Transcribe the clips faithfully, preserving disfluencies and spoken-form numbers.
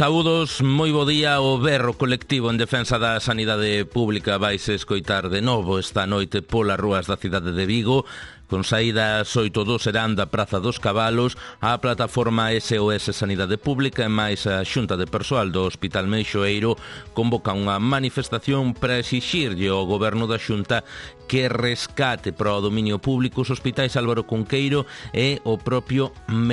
Saúdos, moi bo día. O berro colectivo en defensa da sanidade pública vaise escoitar de novo esta noite polas rúas da cidade de Vigo, con saídas oito do serán da Praza dos Cabalos. A plataforma S O S Sanidade Pública e máis a Xunta de Persoal do Hospital Meixoeiro convocan unha manifestación para exixirlle ao goberno da Xunta que rescate para o dominio público os hospitais Álvaro Cunqueiro e o propio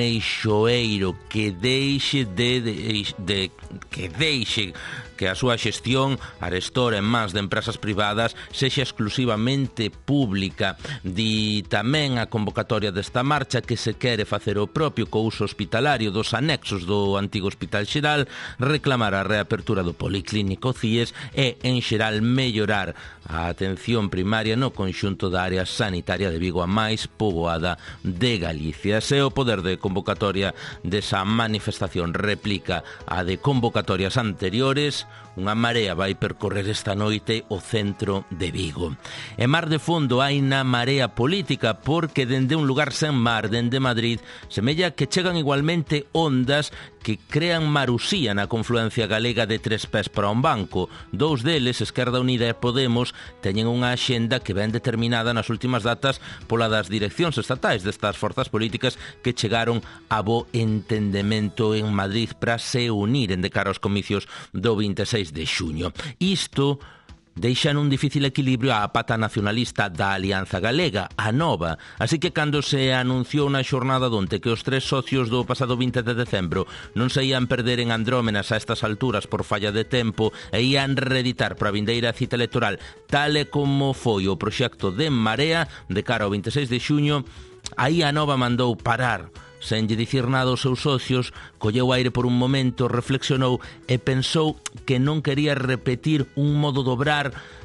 Meixoeiro, que deixe de, de, de que deixe que a súa xestión arestora en mans de empresas privadas sexa exclusivamente pública. Di tamén a convocatoria desta marcha que se quere facer o propio co uso hospitalario dos anexos do antigo Hospital Xeral, reclamar a reapertura do Policlínico CIES e, en xeral, mellorar a atención primaria no conxunto da área sanitaria de Vigo, a máis poboada de Galicia. Se o poder de convocatoria desa manifestación replica a de convocatorias anteriores, unha marea vai percorrer esta noite o centro de Vigo. E mar de fondo hai na marea política, porque dende un lugar sen mar, dende Madrid, semella que chegan igualmente ondas que crean marusía na confluencia galega de tres pés para un banco. Dous deles, Esquerda Unida e Podemos, teñen unha axenda que ven determinada nas últimas datas pola das direccións estatais destas forzas políticas que chegaron a bo entendemento en Madrid para se uniren de cara aos comicios do vinte e seis de xuño. Isto deixa nun difícil equilibrio a pata nacionalista da Alianza Galega, a Nova. Así que cando se anunciou na xornada donte que os tres socios do pasado vinte de decembro non se ian perder en andrómenas a estas alturas por falla de tempo e ian reeditar para a vindeira cita electoral tal e como foi o proxecto de Marea de cara ao vinte e seis de xuño, aí a Nova mandou parar. Sen lle dicir nada aos seus socios, colleu aire por un momento, reflexionou e pensou que non quería repetir un modo de obrar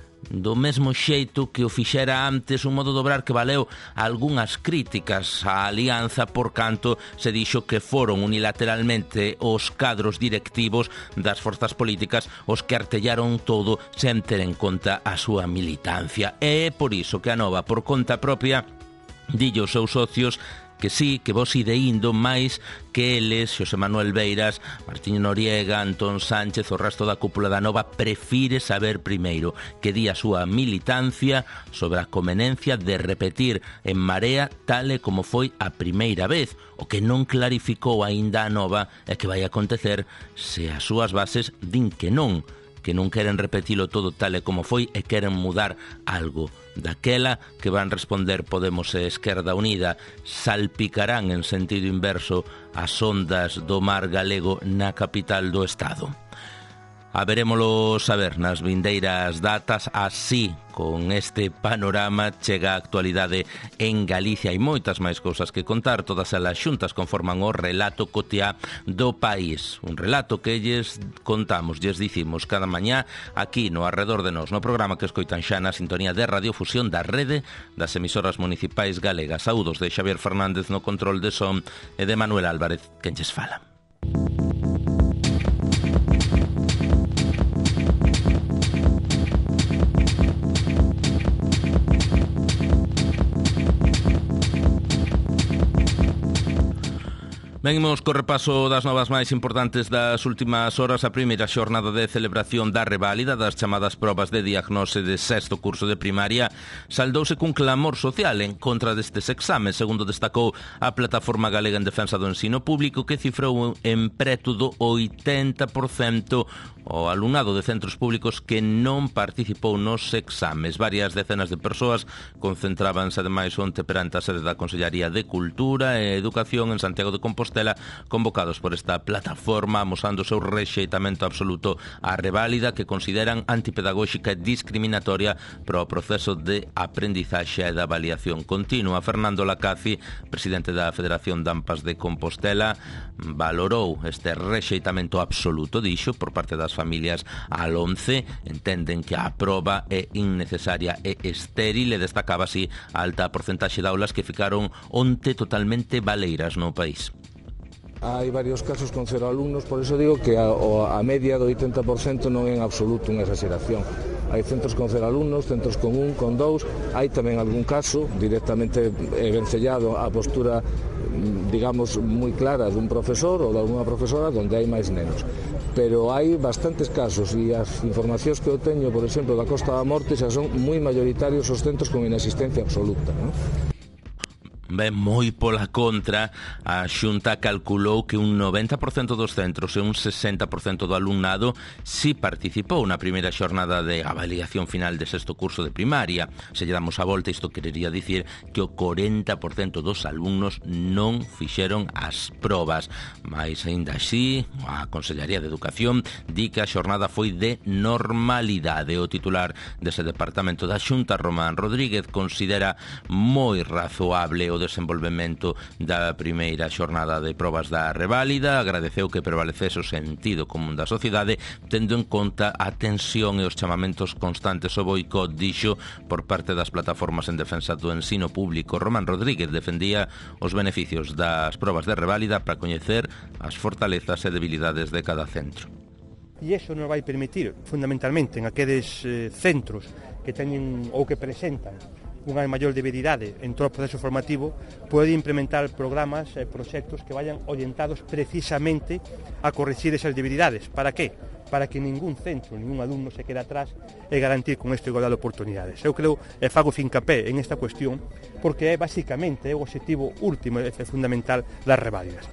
do mesmo xeito que o fixera antes, un modo de obrar que valeu algunhas críticas á alianza, por canto se dixo que foron unilateralmente os cadros directivos das forzas políticas os que artellaron todo sen ter en conta a súa militancia. E é por iso que a Nova, por conta propia, dille aos seus socios que sí, que vos ide indo máis que eles, Xosé Manuel Beiras, Martín Noriega, Antón Sánchez, o resto da cúpula da Nova prefire saber primeiro que di a súa militancia sobre a conveniencia de repetir en Marea tal e como foi a primeira vez. O que non clarificou aínda a Nova é que vai acontecer se as súas bases din que non, que non queren repetilo todo tal e como foi e queren mudar algo. Daquela que van responder Podemos e Esquerda Unida, salpicarán en sentido inverso as ondas do mar galego na capital do Estado. Haberémolo saber nas vindeiras datas. Así, con este panorama, chega a actualidade en Galicia. Hai moitas máis cousas que contar, todas elas xuntas conforman o relato cotiá do país. Un relato que lles contamos, lles dicimos cada mañá aquí no Arredor de Nós, no programa que escoitan xa na sintonía de radiofusión da rede das emisoras municipais galegas. Saúdos de Xavier Fernández no control de son e de Manuel Álvarez, quen lles fala. Venimos co repaso das novas máis importantes das últimas horas. A primeira xornada de celebración da reválida das chamadas probas de diagnose de sexto curso de primaria saldouse cun clamor social en contra destes exames, segundo destacou a Plataforma Galega en Defensa do Ensino Público, que cifrou en preto do oitenta por cento o alumnado de centros públicos que non participou nos exames. Varias decenas de persoas concentrábanse ademais onte perante a sede da Consellería de Cultura e Educación en Santiago de Compostela, convocados por esta plataforma, amosando o seu rexeitamento absoluto á reválida, que consideran antipedagóxica e discriminatoria para o proceso de aprendizaxe e de avaliación continua. Fernando Lacaci, presidente da Federación de AMPAs de Compostela, valorou este rexeitamento absoluto, dixo, por parte das familias al once, entenden que a proba é innecesaria e estéril, e destacaba así a alta porcentaxe de aulas que ficaron onte totalmente baleiras no país. Hai varios casos con cero alumnos, por eso digo que a, a media do oitenta por cento non é en absoluto unha exageración. Hai centros con cero alumnos, centros con un, con dous, hai tamén algún caso directamente vencellado a postura, digamos, moi clara dun profesor ou de alguna profesora onde hai máis nenos. pero hai bastantes casos e as informacións que eu teño, por exemplo, da Costa da Morte xa son moi mayoritarios os centros con inasistencia absoluta, non? Ben, moi pola contra, a Xunta calculou que un noventa por cento dos centros e un sesenta por cento do alumnado si participou na primeira xornada de avaliación final de sexto curso de primaria. Se lle damos a volta, isto querería dicir que o corenta por cento dos alumnos non fixeron as probas. Mais, aínda así, a Consellería de Educación di que a xornada foi de normalidade. O titular dese departamento da Xunta, Román Rodríguez, considera moi razoable o desenvolvemento da primeira xornada de probas da reválida. Agradeceu que prevalecese o sentido común da sociedade, tendo en conta a tensión e os chamamentos constantes ao boicot, dixo, por parte das plataformas en defensa do ensino público. Román Rodríguez defendía os beneficios das probas de reválida para coñecer as fortalezas e debilidades de cada centro. E iso nos vai permitir, fundamentalmente, en aqueles eh, centros que teñen ou que presentan unha maior debilidade en todo o proceso formativo, pode implementar programas e proxectos que vayan orientados precisamente a corregir esas debilidades. Para qué? Para que ningún centro, ningún alumno se quede atrás e garantir con esta igualdade de oportunidades. Eu creo e fago fincapé en esta cuestión porque é basicamente o objetivo último e fundamental das reválidas.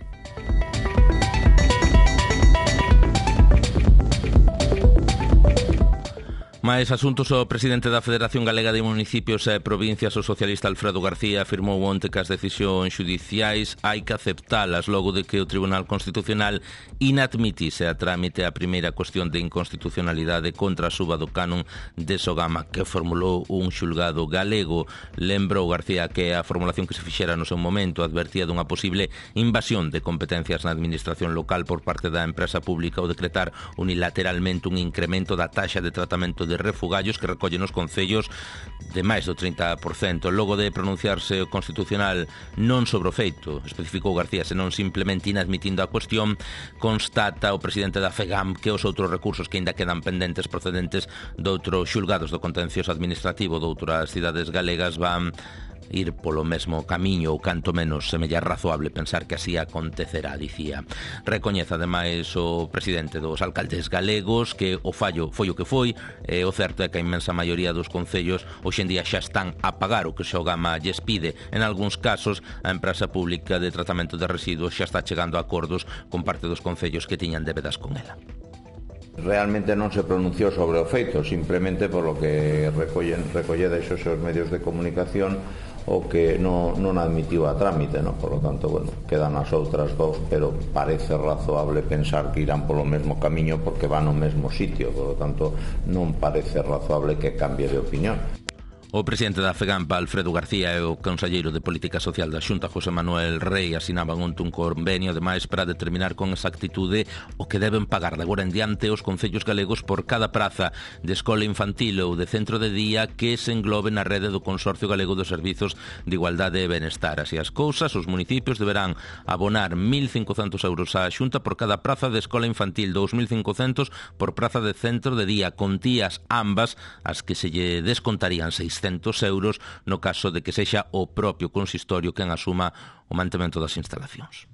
Mais asuntos, o presidente da Federación Galega de Municipios e Provincias, o socialista Alfredo García, afirmou onte que as decisións xudiciais hai que aceptalas logo de que o Tribunal Constitucional inadmitise a trámite a primeira cuestión de inconstitucionalidade contra a suba do canon de Sogama que formulou un xulgado galego. Lembrou García que a formulación que se fixera no seu momento advertía dunha posible invasión de competencias na administración local por parte da empresa pública ao decretar unilateralmente un incremento da taxa de tratamento de de refugallos que recollen os concellos de máis do trinta por cento. Logo de pronunciarse o Constitucional non sobre o feito, especificou García, senón simplemente inadmitindo a cuestión, constata o presidente da FEGAM que os outros recursos que ainda quedan pendentes procedentes doutros xulgados do contencioso administrativo doutras cidades galegas van ir polo mesmo camiño, ou canto menos semella razoable pensar que así acontecerá, dicía. Recoñeza ademais o presidente dos alcaldes galegos que o fallo foi o que foi, e o certo é que a inmensa maioría dos concellos hoxe en día xa están a pagar o que Sogama lles pide. En algúns casos, a empresa pública de tratamento de residuos xa está chegando a acordos con parte dos concellos que tiñan débedas con ela. Realmente non se pronunciou sobre o feito, simplemente por lo que recollen, recollede esos seus medios de comunicación o que non, non admitiu a trámite, ¿no? Por lo tanto, bueno, quedan as outras dous, pero parece razoable pensar que irán polo mesmo camiño porque van ao mesmo sitio, por lo tanto non parece razoable que cambie de opinión. O presidente da FEGAMPA, Alfredo García, e o conselleiro de Política Social da Xunta, José Manuel Rei, asinaban onte un convenio, ademais, para determinar con exactitude o que deben pagar de agora en diante os concellos galegos por cada praza de escola infantil ou de centro de día que se englobe na rede do Consorcio Galego dos Servizos de Igualdade e Benestar. Así as cousas, os municipios deberán abonar mil cincocentos euros á Xunta por cada praza de escola infantil, dous mil cincocentos por praza de centro de día, con tías ambas as que se lle descontarían seiscentos euros no caso de que sexa o propio consistorio quen asuma o mantemento das instalacións.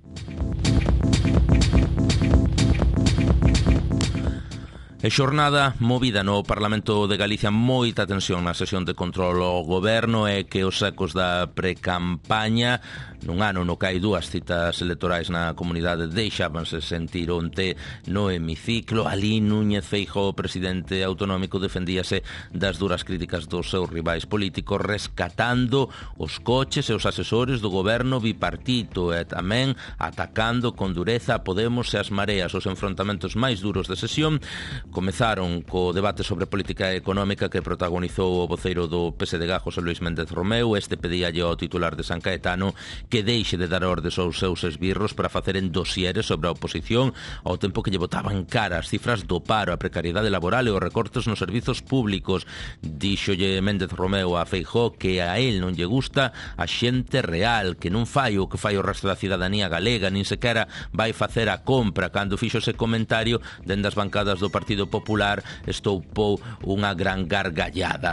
E xornada movida no Parlamento de Galicia, moita tensión na sesión de control ao goberno e que os ecos da precampaña nun ano no que hai dúas citas electorais na comunidade deixábanse sentir onte no hemiciclo. Alí Núñez Feijóo, presidente autonómico, defendíase das duras críticas dos seus rivais políticos, rescatando os coches e os asesores do goberno bipartito e tamén atacando con dureza a Podemos e as Mareas. Os enfrontamentos máis duros de sesión comezaron co debate sobre política económica que protagonizou o voceiro do P S D G, José Luis Méndez Romeu. Este pedíalle ao titular de San Caetano que deixe de dar ordes aos seus esbirros para faceren dosieres sobre a oposición ao tempo que lle botaban cara as cifras do paro, a precariedade laboral e os recortes nos servizos públicos. Díxolle Méndez Romeu a Feijóo que a él non lle gusta a xente real, que non fai o que fai o resto da cidadanía galega, nin sequera vai facer a compra. Cando fixo ese comentario, dende as bancadas do Partido Popular estoupou unha gran gargallada.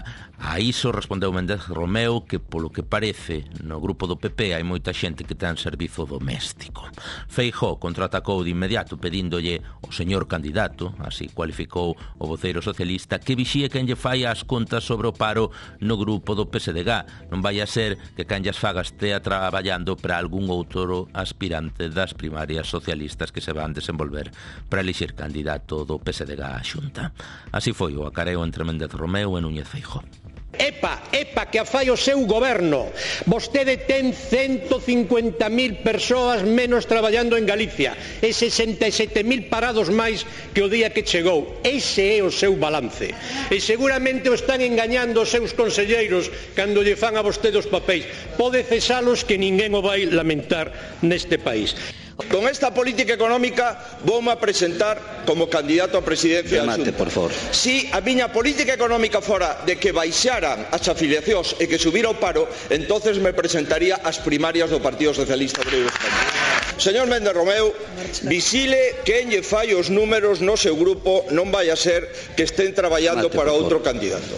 A iso respondeu Méndez Romeu que, polo que parece, no grupo do P P hai moita xente que ten servizo doméstico. Feijóo contraatacou de inmediato pedíndolle ao señor candidato, así cualificou o voceiro socialista, que vixíe quen lle fai as contas sobre o paro no grupo do P S D G. Non vai a ser que quen llas faga estea traballando para algún outro aspirante das primarias socialistas que se van desenvolver para elixir candidato do P S D G á Xunta. Así foi o acareo entre Méndez Romeu e Núñez Feijóo. Epa, epa, que a fai o seu goberno. Vostede ten ciento cincuenta mil persoas menos traballando en Galicia e sesenta e sete mil parados máis que o día que chegou. Ese é o seu balance. E seguramente o están engañando os seus conselleiros cando lle fan a vostede os papéis. Pode cesalos que ninguén o vai lamentar neste país. Con esta política económica voume a presentar como candidato a presidencia da Xunta. Por favor. Si a miña política económica fora de que baixaran as afiliacións e que subira o paro, entonces me presentaría ás primarias do Partido Socialista Obreiro Español. Señor Méndez Romeu, visile quen lle fai os números no seu grupo, non vai a ser que estén traballando Mate, para outro candidato.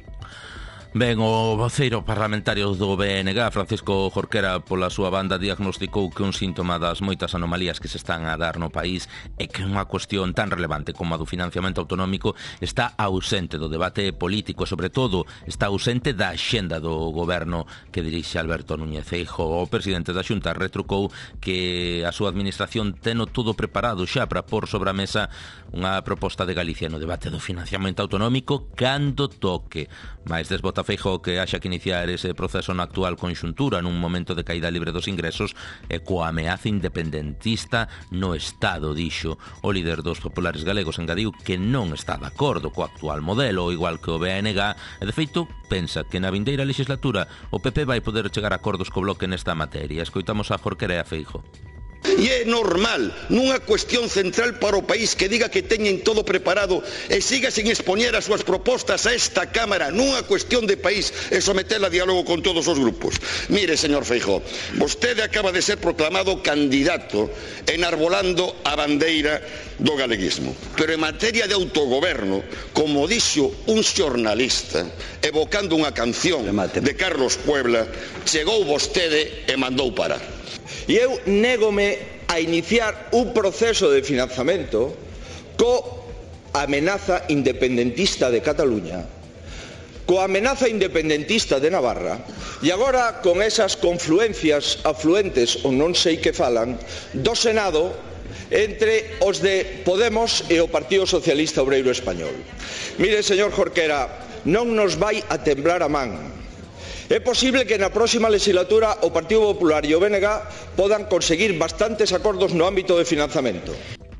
Ben, o voceiro parlamentario do B N G, Francisco Jorquera, pola súa banda, diagnosticou que un síntoma das moitas anomalías que se están a dar no país é que unha cuestión tan relevante como a do financiamento autonómico está ausente do debate político, sobre todo está ausente da axenda do goberno que dirixe Alberto Núñez Feijóo. O presidente da Xunta retrucou que a súa administración teno todo preparado xa para pôr sobre a mesa unha proposta de Galicia no debate do financiamento autonómico cando toque. Mais desbota Feijóo que haxa que iniciar ese proceso na actual conxuntura nun momento de caída libre dos ingresos e coa ameaza independentista no Estado, dixo. O líder dos populares galegos engadiu que non está de acordo co actual modelo, igual que o B N G, e de feito pensa que na vindeira legislatura o P P vai poder chegar a acordos co Bloque nesta materia. Escoitamos a Jorquera e a Feijóo. E é normal, nunha cuestión central para o país, que diga que teñen todo preparado e siga sin expoñer as súas propostas a esta Cámara nunha cuestión de país e sometela a diálogo con todos os grupos. Mire, señor Feijóo, vostede acaba de ser proclamado candidato enarbolando a bandeira do galeguismo, pero en materia de autogoberno, como dixo un xornalista evocando unha canción de Carlos Puebla, chegou vostede e mandou parar. E eu négome a iniciar un proceso de financiamento co amenaza independentista de Cataluña, coa amenaza independentista de Navarra, e agora con esas confluencias afluentes ou non sei que falan do Senado entre os de Podemos e o Partido Socialista Obreiro Español. Mire, señor Jorquera, non nos vai a temblar a man. É posible que na próxima legislatura o Partido Popular e o B N G podan conseguir bastantes acordos no ámbito de financiamento.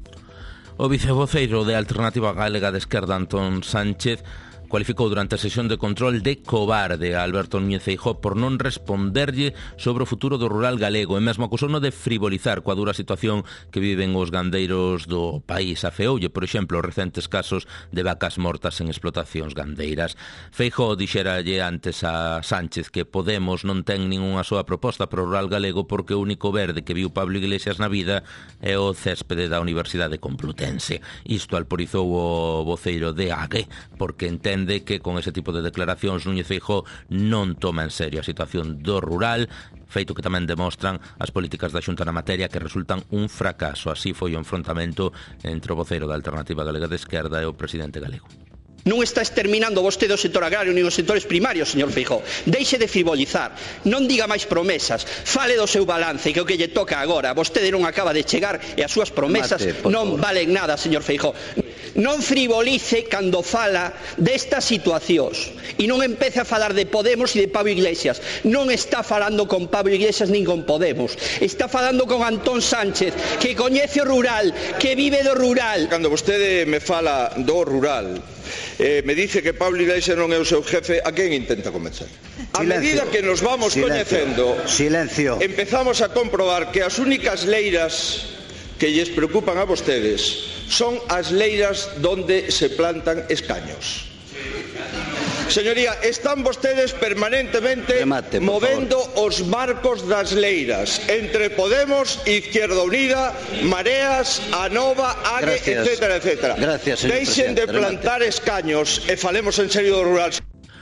O vicevoceiro de Alternativa Galega de Esquerda, Antón Sánchez, cualificou durante a sesión de control de cobarde a Alberto Núñez Feijóo por non responderlle sobre o futuro do rural galego e mesmo acusouno de frivolizar coa dura situación que viven os gandeiros do país. Afeoulle, por exemplo, os recentes casos de vacas mortas en explotacións gandeiras. Feijóo dixeralle antes a Sánchez que Podemos non ten ningunha soa proposta para o rural galego porque o único verde que viu Pablo Iglesias na vida é o céspede da Universidade Complutense. Isto alporizou o voceiro de A G porque entende que con ese tipo de declaracións Núñez Feijóo non toma en serio a situación do rural, feito que tamén demostran as políticas da Xunta na materia que resultan un fracaso. Así foi o enfrontamento entre o voceiro da Alternativa Galega de Esquerda e o presidente galego. Non está exterminando vostede o sector agrario nin os sectores primarios, señor Feijóo. Deixe de frivolizar, non diga máis promesas, fale do seu balance, que é o que lle toca agora. Vostede non acaba de chegar e as súas promesas Mate, non favor. valen nada, señor Feijóo. Non frivolice cando fala destas situacións e non empece a falar de Podemos e de Pablo Iglesias. Non está falando con Pablo Iglesias nin con Podemos, está falando con Antón Sánchez, que coñece o rural, que vive do rural. Cando vostede me fala do rural, eh, me dice que Pablo Iglesias non é o seu jefe, a quen intenta convencer? A medida que nos vamos coñecendo, Silencio. empezamos a comprobar que as únicas leiras que lles preocupan a vostedes son as leiras donde se plantan escaños. Señoría, están vostedes permanentemente Remate, movendo favor. os marcos das leiras entre Podemos, Izquierda Unida, Mareas, Anova, A G, Gracias. etcétera, etcétera. Gracias, señor Deixen de presidente. plantar Remate. escaños e falemos en serio do rural.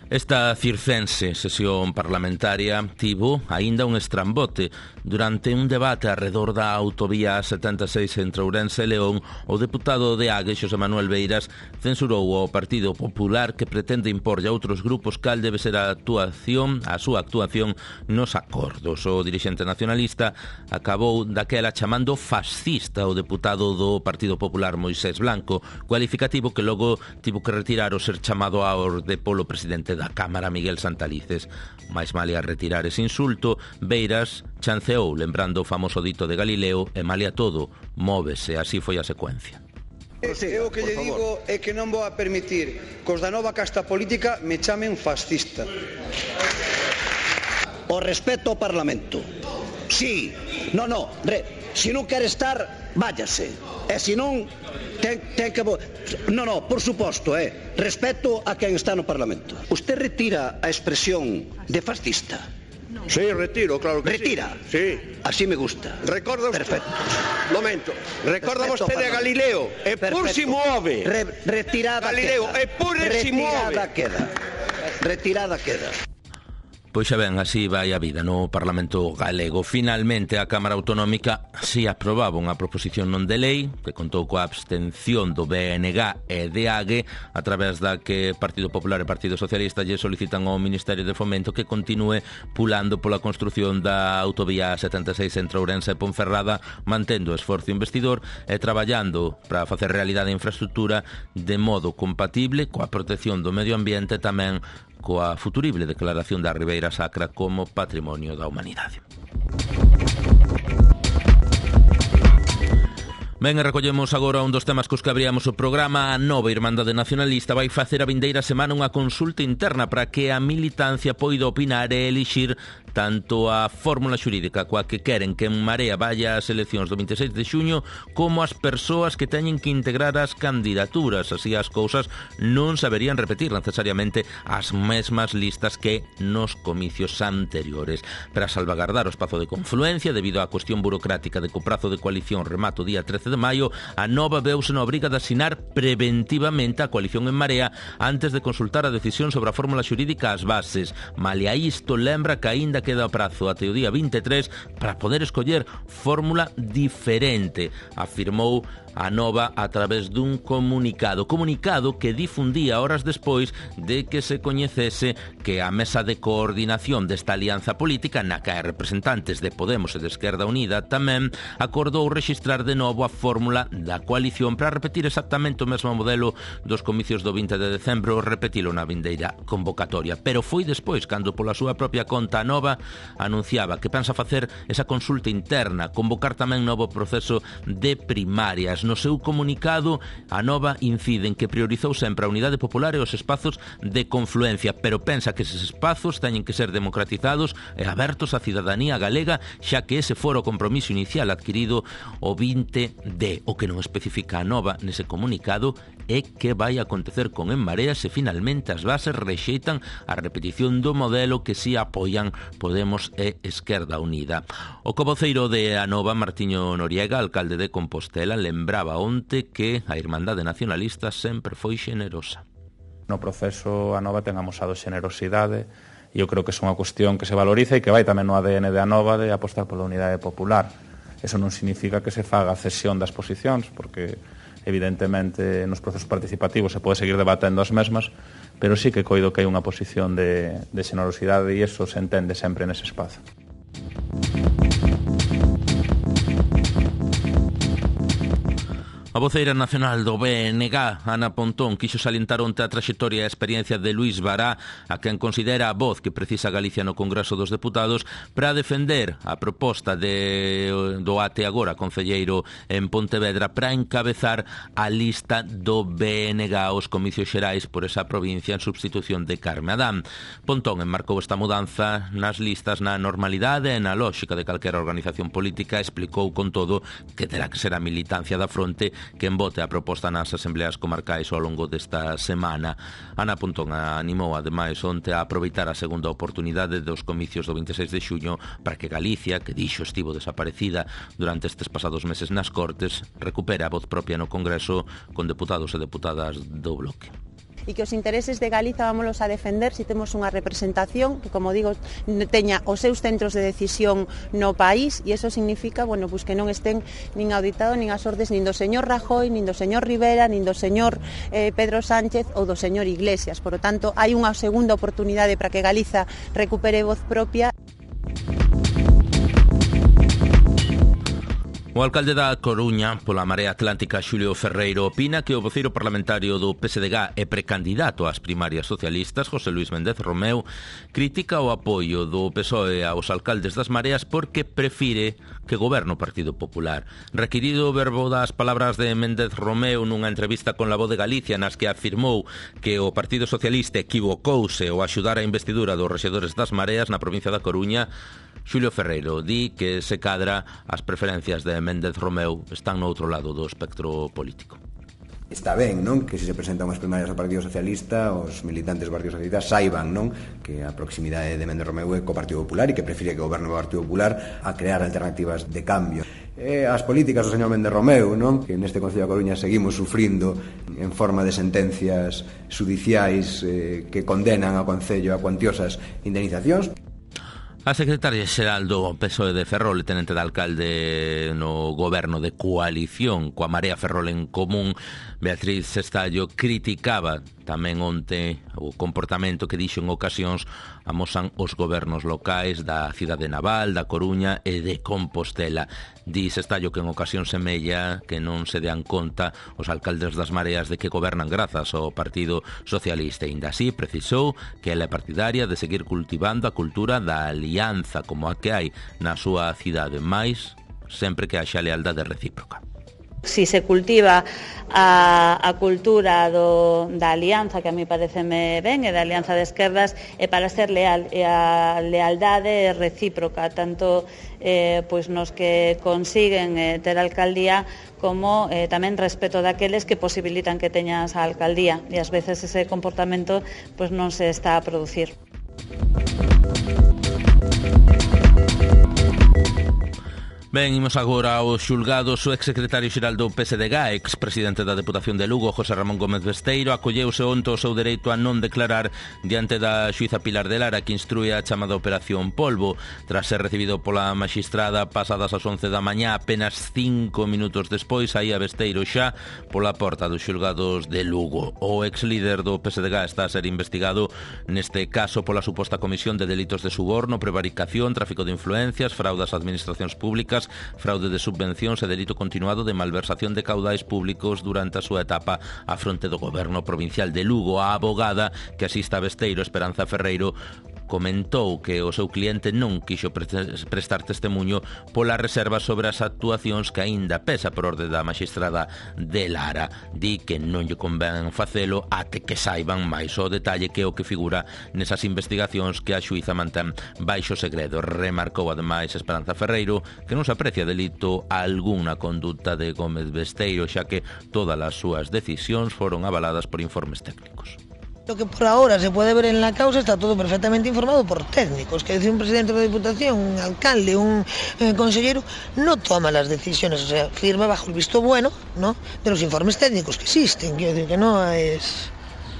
Esta circense sesión parlamentaria tivo aínda un estrambote. Durante un debate arredor da autovía setenta e seis entre Ourense e León, o deputado de Ague, Xosé Manuel Beiras, censurou ao Partido Popular que pretende imporlle a outros grupos cal debe ser a actuación, a súa actuación nos acordos. O dirixente nacionalista acabou daquela chamando fascista o deputado do Partido Popular Moisés Blanco, cualificativo que logo tivo que retirar o ser chamado á orde polo presidente da Cámara, Miguel Santalices. Mais malia retirar ese insulto, Beiras chanceou lembrando o famoso dito de Galileo e malia todo, móvese, así foi a secuencia. Eu o que lle digo é que non vou a permitir que os da nova casta política me chamen fascista. O respeto ao Parlamento. Sí, no, no, re, se non quere estar, váyase. E se non, ten, ten que... No, no, por suposto, eh, respeto a quen está no Parlamento. Usted retira a expresión de fascista? Sí, retiro, claro que Retira? sí. Sí. Así me gusta. Recorda usted... Perfecto. Momento. Recorda Respeto vostede a Galileo. E pur si muove. Re, retirada Galileo, queda. e pur si muove. Retirada queda. Retirada queda. Pois xa ben, así vai a vida no Parlamento galego. Finalmente, a Cámara Autonómica si aprobaba unha proposición non de lei que contou coa abstención do B N G e de Ague, a través da que Partido Popular e Partido Socialista lle solicitan ao Ministerio de Fomento que continue pulando pola construción da autovía setenta e seis entre Ourense e Ponferrada, mantendo o esforzo investidor e traballando para facer realidade a infraestructura de modo compatible coa protección do medio ambiente, tamén coa futurible declaración da Ribeira Sacra como Patrimonio da Humanidade. Ben, e recollemos agora un dos temas cos que abríamos o programa. A nova Irmandade Nacionalista vai facer a vindeira semana unha consulta interna para que a militancia poida opinar e elixir tanto a fórmula xurídica coa que queren que en Marea vaya ás eleccións do vinte e seis de xuño como as persoas que teñen que integrar as candidaturas. Así as cousas non saberían repetir necesariamente as mesmas listas que nos comicios anteriores. Para salvagardar o espazo de confluencia debido á cuestión burocrática de que o prazo de coalición remata o día trece de maio, a nova veuse na obriga de asinar preventivamente a coalición en Marea antes de consultar a decisión sobre a fórmula xurídica ás bases. Malia isto, lembra que aínda queda o prazo até o día vinte e tres para poder escoller fórmula diferente, afirmou a nova a través dun comunicado. Comunicado que difundía horas despois de que se coñecese que a mesa de coordinación desta alianza política, na que hai representantes de Podemos e de Esquerda Unida, tamén acordou rexistrar de novo a fórmula da coalición para repetir exactamente o mesmo modelo dos comicios do vinte de decembro, repetilo na vindeira convocatoria. Pero foi despois cando pola súa propia conta a nova anunciaba que pensa facer esa consulta interna, convocar tamén novo proceso de primarias. No seu comunicado, a nova incide en que priorizou sempre a unidade popular e os espazos de confluencia, pero pensa que eses espazos teñen que ser democratizados e abertos á cidadanía galega, xa que ese fora o compromiso inicial adquirido o vinte de. O que non especifica a nova nese comunicado é que vai acontecer con En Marea se finalmente as bases rexeitan a repetición do modelo que si apoian Podemos e Esquerda Unida. O covoceiro de a nova, Martiño Noriega, alcalde de Compostela, lembra Lembraba onte que a Irmandade Nacionalista sempre foi xenerosa. No proceso a nova ten amosado xenerosidade e eu creo que é unha cuestión que se valoriza e que vai tamén no A D N de a nova de apostar pola unidade popular. Eso non significa que se faga cesión das posicións, porque evidentemente nos procesos participativos se pode seguir debatendo as mesmas, pero sí que coido que hai unha posición de, de xenerosidade e iso se entende sempre nese espazo. A voceira nacional do B N G, Ana Pontón, quixo salientar onte a traxectoria e a experiencia de Luís Bará, a quen considera a voz que precisa Galicia no Congreso dos Deputados para defender a proposta de, do Ate agora concelleiro en Pontevedra para encabezar a lista do B N G aos comicios xerais por esa provincia en substitución de Carme Adán. Pontón enmarcou esta mudanza nas listas na normalidade e na lógica de calquera organización política. Explicou con todo que terá que ser a militancia da fronte quen vote a proposta nas asembleas comarcais ao longo desta semana. Ana Pontón animou ademais onte a aproveitar a segunda oportunidade dos comicios do vinte e seis de xuño para que Galicia, que dixo estivo desaparecida durante estes pasados meses nas Cortes, recupere a voz propia no Congreso con deputados e deputadas do bloque. e que os intereses de Galiza vámonos a defender se temos unha representación que, como digo, teña os seus centros de decisión no país, e iso significa, bueno, pues que non estén nin auditado nin as ordes nin do señor Rajoy, nin do señor Rivera, nin do señor eh, Pedro Sánchez ou do señor Iglesias. Por lo tanto, hai unha segunda oportunidade para que Galiza recupere voz propia. O alcalde da Coruña, pola Marea Atlántica, Xulio Ferreiro, opina que o voceiro parlamentario do P S D G e precandidato ás primarias socialistas, José Luis Méndez Romeu, critica o apoio do P S O E aos alcaldes das Mareas porque prefire que goberne o Partido Popular. Requirido o verbo das palabras de Méndez Romeu nunha entrevista con La Voz de Galicia, nas que afirmou que o Partido Socialista equivocouse ao axudar a investidura dos rexedores das Mareas na provincia da Coruña, Xulio Ferreiro di que se cadra as preferencias de Méndez Romeu están no outro lado do espectro político. Está ben, non? Que se se presentan unhas primarias ao Partido Socialista, os militantes do Partido Socialista saiban, non? Que a proximidade de Méndez Romeu é co Partido Popular e que prefire que goberne o Partido Popular a crear alternativas de cambio. E as políticas do señor Méndez Romeu, non? Que neste Concello da Coruña seguimos sufrindo en forma de sentencias judiciais eh, que condenan ao Concello a cuantiosas indemnizacións. A secretaria xeral do P S O E de Ferrol e tenente de alcalde no goberno de coalición coa Marea Ferrol en Común, Beatriz Estallo, criticaba tamén onte o comportamento que dixo en ocasións amosan os gobernos locais da cidade naval, da Coruña e de Compostela. Diz Estallo que en ocasión semella que non se dean conta os alcaldes das Mareas de que gobernan grazas ao Partido Socialista. E ainda así precisou que ela é partidaria de seguir cultivando a cultura da alianza como a que hai na súa cidade, máis sempre que haxa lealdade recíproca. Si se cultiva a, a cultura do, da alianza, que a mí pareceme ben, e da alianza de esquerdas, é para ser leal, e a lealdade recíproca, tanto eh, pois nos que consiguen eh, ter alcaldía, como eh, tamén respeto daqueles que posibilitan que teñas a alcaldía, e ás veces ese comportamento pois non se está a producir. Ben, imos agora aos xulgados. O exsecretario xeral do P S D G, expresidente da Deputación de Lugo, José Ramón Gómez Besteiro, acolleuse onte o seu dereito a non declarar diante da xuíza Pilar de Lara, que instrúe a chamada Operación Polvo. Tras ser recibido pola maxistrada pasadas as once da mañá, apenas cinco minutos despois, saía Besteiro xa pola porta dos xulgados de Lugo. O exlíder do P S D G está a ser investigado neste caso pola suposta comisión de delitos de suborno, prevaricación, tráfico de influencias, fraude ás administracións públicas, fraude de subvencións e delito continuado de malversación de caudais públicos durante a súa etapa á fronte do goberno provincial de Lugo. A abogada que asista a Besteiro, Esperanza Ferreiro, comentou que o seu cliente non quixo prestar testemunho pola reserva sobre as actuacións que aínda pesa por orde da maxistrada de Lara. Di que non lle convén facelo até que saiban máis o detalle que o que figura nesas investigacións que a xuíza mantén baixo segredo. Remarcou ademais Esperanza Ferreiro que non se aprecia delito algún na conduta de Gómez Besteiro, xa que todas as súas decisións foron avaladas por informes técnicos. Lo que por ahora se puede ver en la causa está todo perfectamente informado por técnicos, que decir un presidente de la Diputación, un alcalde, un eh, consejero, no toma las decisiones, o sea, firma bajo el visto bueno, ¿no?, de los informes técnicos que existen. Quiero decir que no es...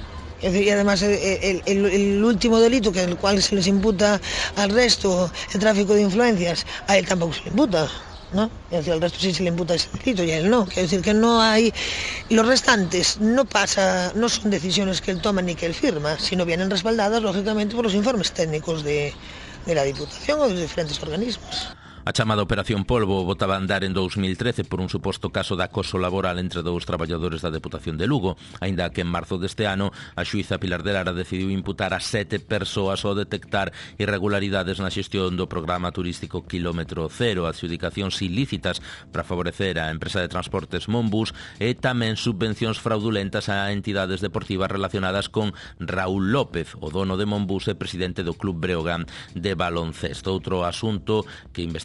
Y además el, el, el, el último delito, que el cual se les imputa al resto, el tráfico de influencias, a él tampoco se le imputa, ¿no? Es decir, al resto sí se le imputa ese delito y a él no. Quiero decir que no hay... Los restantes no pasa, no son decisiones que él toma ni que él firma, sino vienen respaldadas, lógicamente, por los informes técnicos de, de la Diputación o de los diferentes organismos. A chamada Operación Polvo botaba a andar en dous mil trece por un suposto caso de acoso laboral entre dous traballadores da Deputación de Lugo, aínda que en marzo deste ano a xuíza Pilar de Lara decidiu imputar a sete persoas ao detectar irregularidades na xestión do programa turístico Kilómetro Cero, adxudicacións ilícitas para favorecer a empresa de transportes Monbus e tamén subvencións fraudulentas a entidades deportivas relacionadas con Raúl López, o dono de Monbus e presidente do Club Breogán de baloncesto. Outro asunto que investiga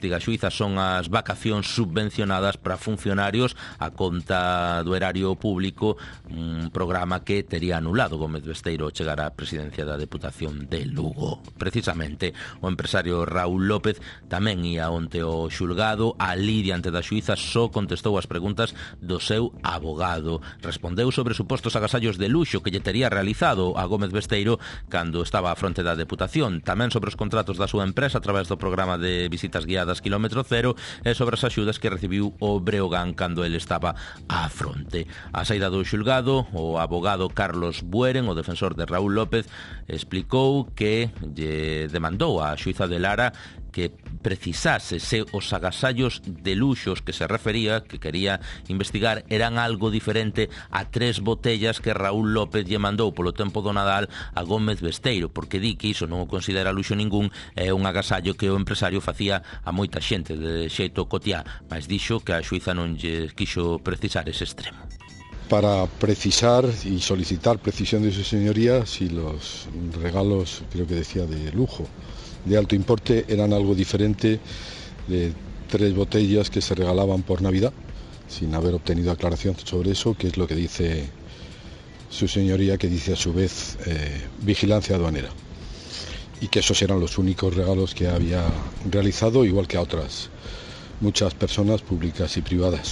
investiga a xuíza son as vacacións subvencionadas para funcionarios a conta do erario público, un programa que tería anulado Gómez Besteiro ao chegar á presidencia da Deputación de Lugo. Precisamente, o empresario Raúl López tamén ia onte ao xulgado. A Lidia ante da xuíza só contestou as preguntas do seu abogado. Respondeu sobre supostos agasallos de luxo que lle tería realizado a Gómez Besteiro cando estaba á fronte da Deputación, tamén sobre os contratos da súa empresa a través do programa de visitas guiadas Kilómetro Cero e sobre as axudas que recibiu o Breogán cando ele estaba á fronte. A saída do xulgado, o abogado Carlos Bueren, o defensor de Raúl López, explicou que lle demandou a xuíza de Lara que precisase se os agasallos de luxos que se refería, que quería investigar, eran algo diferente a tres botellas que Raúl López lle mandou polo tempo do Nadal a Gómez Besteiro, porque di que iso non o considera luxo ningún, é un agasallo que o empresario facía a moita xente de xeito cotiá, mas dixo que a xuíza non lle quixo precisar ese extremo. Para precisar y solicitar precisión de su señoría si los regalos, creo que decía, de lujo, de alto importe, eran algo diferente de tres botellas que se regalaban por Navidad, sin haber obtenido aclaración sobre eso, que es lo que dice su señoría, que dice a su vez eh, vigilancia aduanera, y que esos eran los únicos regalos que había realizado, igual que a otras muchas personas públicas y privadas.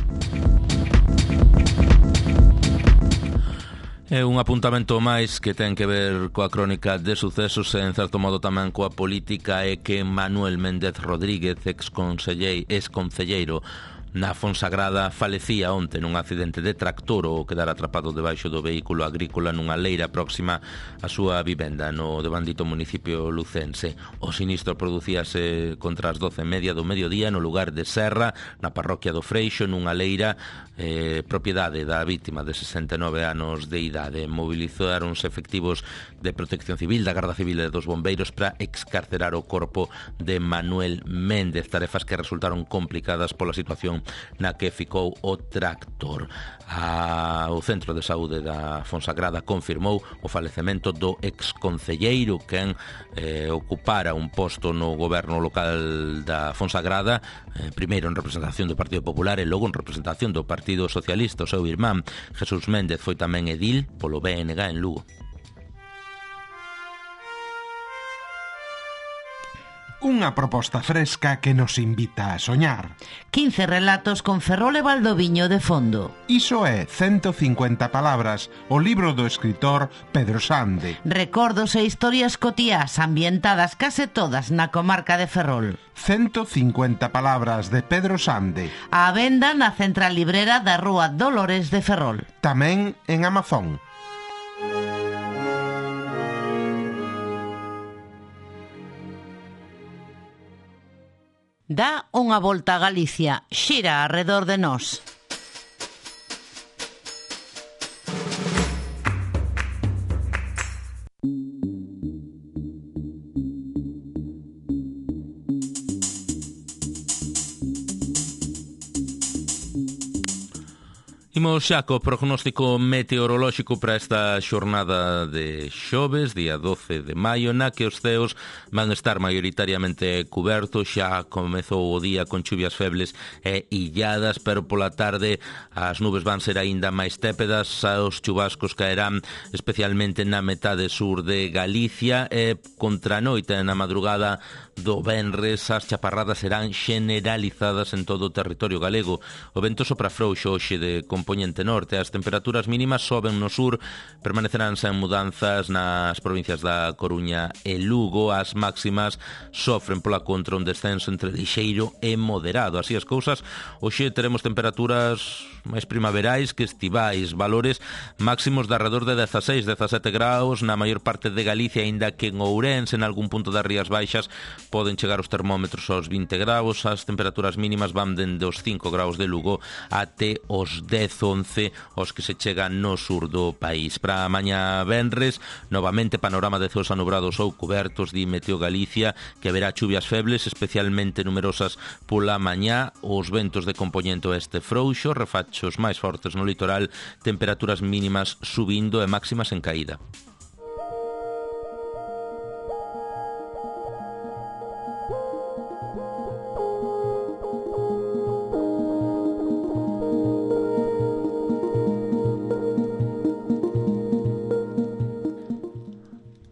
É un apuntamento máis que ten que ver coa crónica de sucesos e en certo modo tamén coa política, é que Manuel Méndez Rodríguez, ex-concelleiro na Fonsagrada, falecía onte nun accidente de tractor ao quedar atrapado debaixo do vehículo agrícola nunha leira próxima á súa vivenda no devandito municipio lucense. O sinistro producíase contra as doce e media do mediodía no lugar de Serra, na parroquia do Freixo, nunha leira eh, propiedade da vítima de sesenta e nove anos de idade. Movilizaronse efectivos de Protección Civil, da Garda Civil e dos bombeiros para excarcerar o corpo de Manuel Méndez, tarefas que resultaron complicadas pola situación na que ficou o tractor. A, o Centro de Saúde da Fonsagrada confirmou o falecemento do exconcelleiro quen eh, ocupara un posto no goberno local da Fonsagrada, eh, primeiro en representación do Partido Popular e logo en representación do Partido Socialista. O seu irmán Jesús Méndez foi tamén edil polo B N G en Lugo. Unha proposta fresca que nos invita a soñar. quince relatos con Ferrol e Valdoviño de fondo. Iso é ciento cincuenta palabras, o libro do escritor Pedro Sande. Recordos e historias cotiás ambientadas case todas na comarca de Ferrol. ciento cincuenta palabras de Pedro Sande. A venda na central librera da Rúa Dolores de Ferrol. Tamén en Amazon. Dá unha volta a Galicia, xira arredor de nós. Imos xa co prognóstico meteorolóxico para esta xornada de xoves, día doce de maio, na que os ceos van estar maioritariamente cubertos. Xa comezou o día con chuvias febles e illadas, pero pola tarde as nubes van ser aínda máis tépedas. Os chubascos caerán especialmente na metade sur de Galicia e contra a noite na madrugada do venres as chaparradas serán generalizadas en todo o territorio galego. O vento sopra frouxo hoxe de compoñente norte. As temperaturas mínimas soben no sur, permanecerán sen mudanzas nas provincias da Coruña e Lugo. As máximas sofren pola contra un descenso entre lixeiro e moderado. Así as cousas, hoxe teremos temperaturas máis primaverais que estivais, valores máximos de alrededor de dezaseis, dezasete graus na maior parte de Galicia, aínda que en Ourense, en algún punto das Rías Baixas, poden chegar os termómetros aos vinte graus. As temperaturas mínimas van dende os cinco graus de Lugo até os dez, once os que se chegan no sur do país. Para mañá venres, novamente panorama de ceos anubrados ou cubertos, di Meteo Galicia, que haberá chuvias febles especialmente numerosas pola mañá. Os ventos de compoñente oeste frouxo, refachos máis fortes no litoral, temperaturas mínimas subindo e máximas en caída.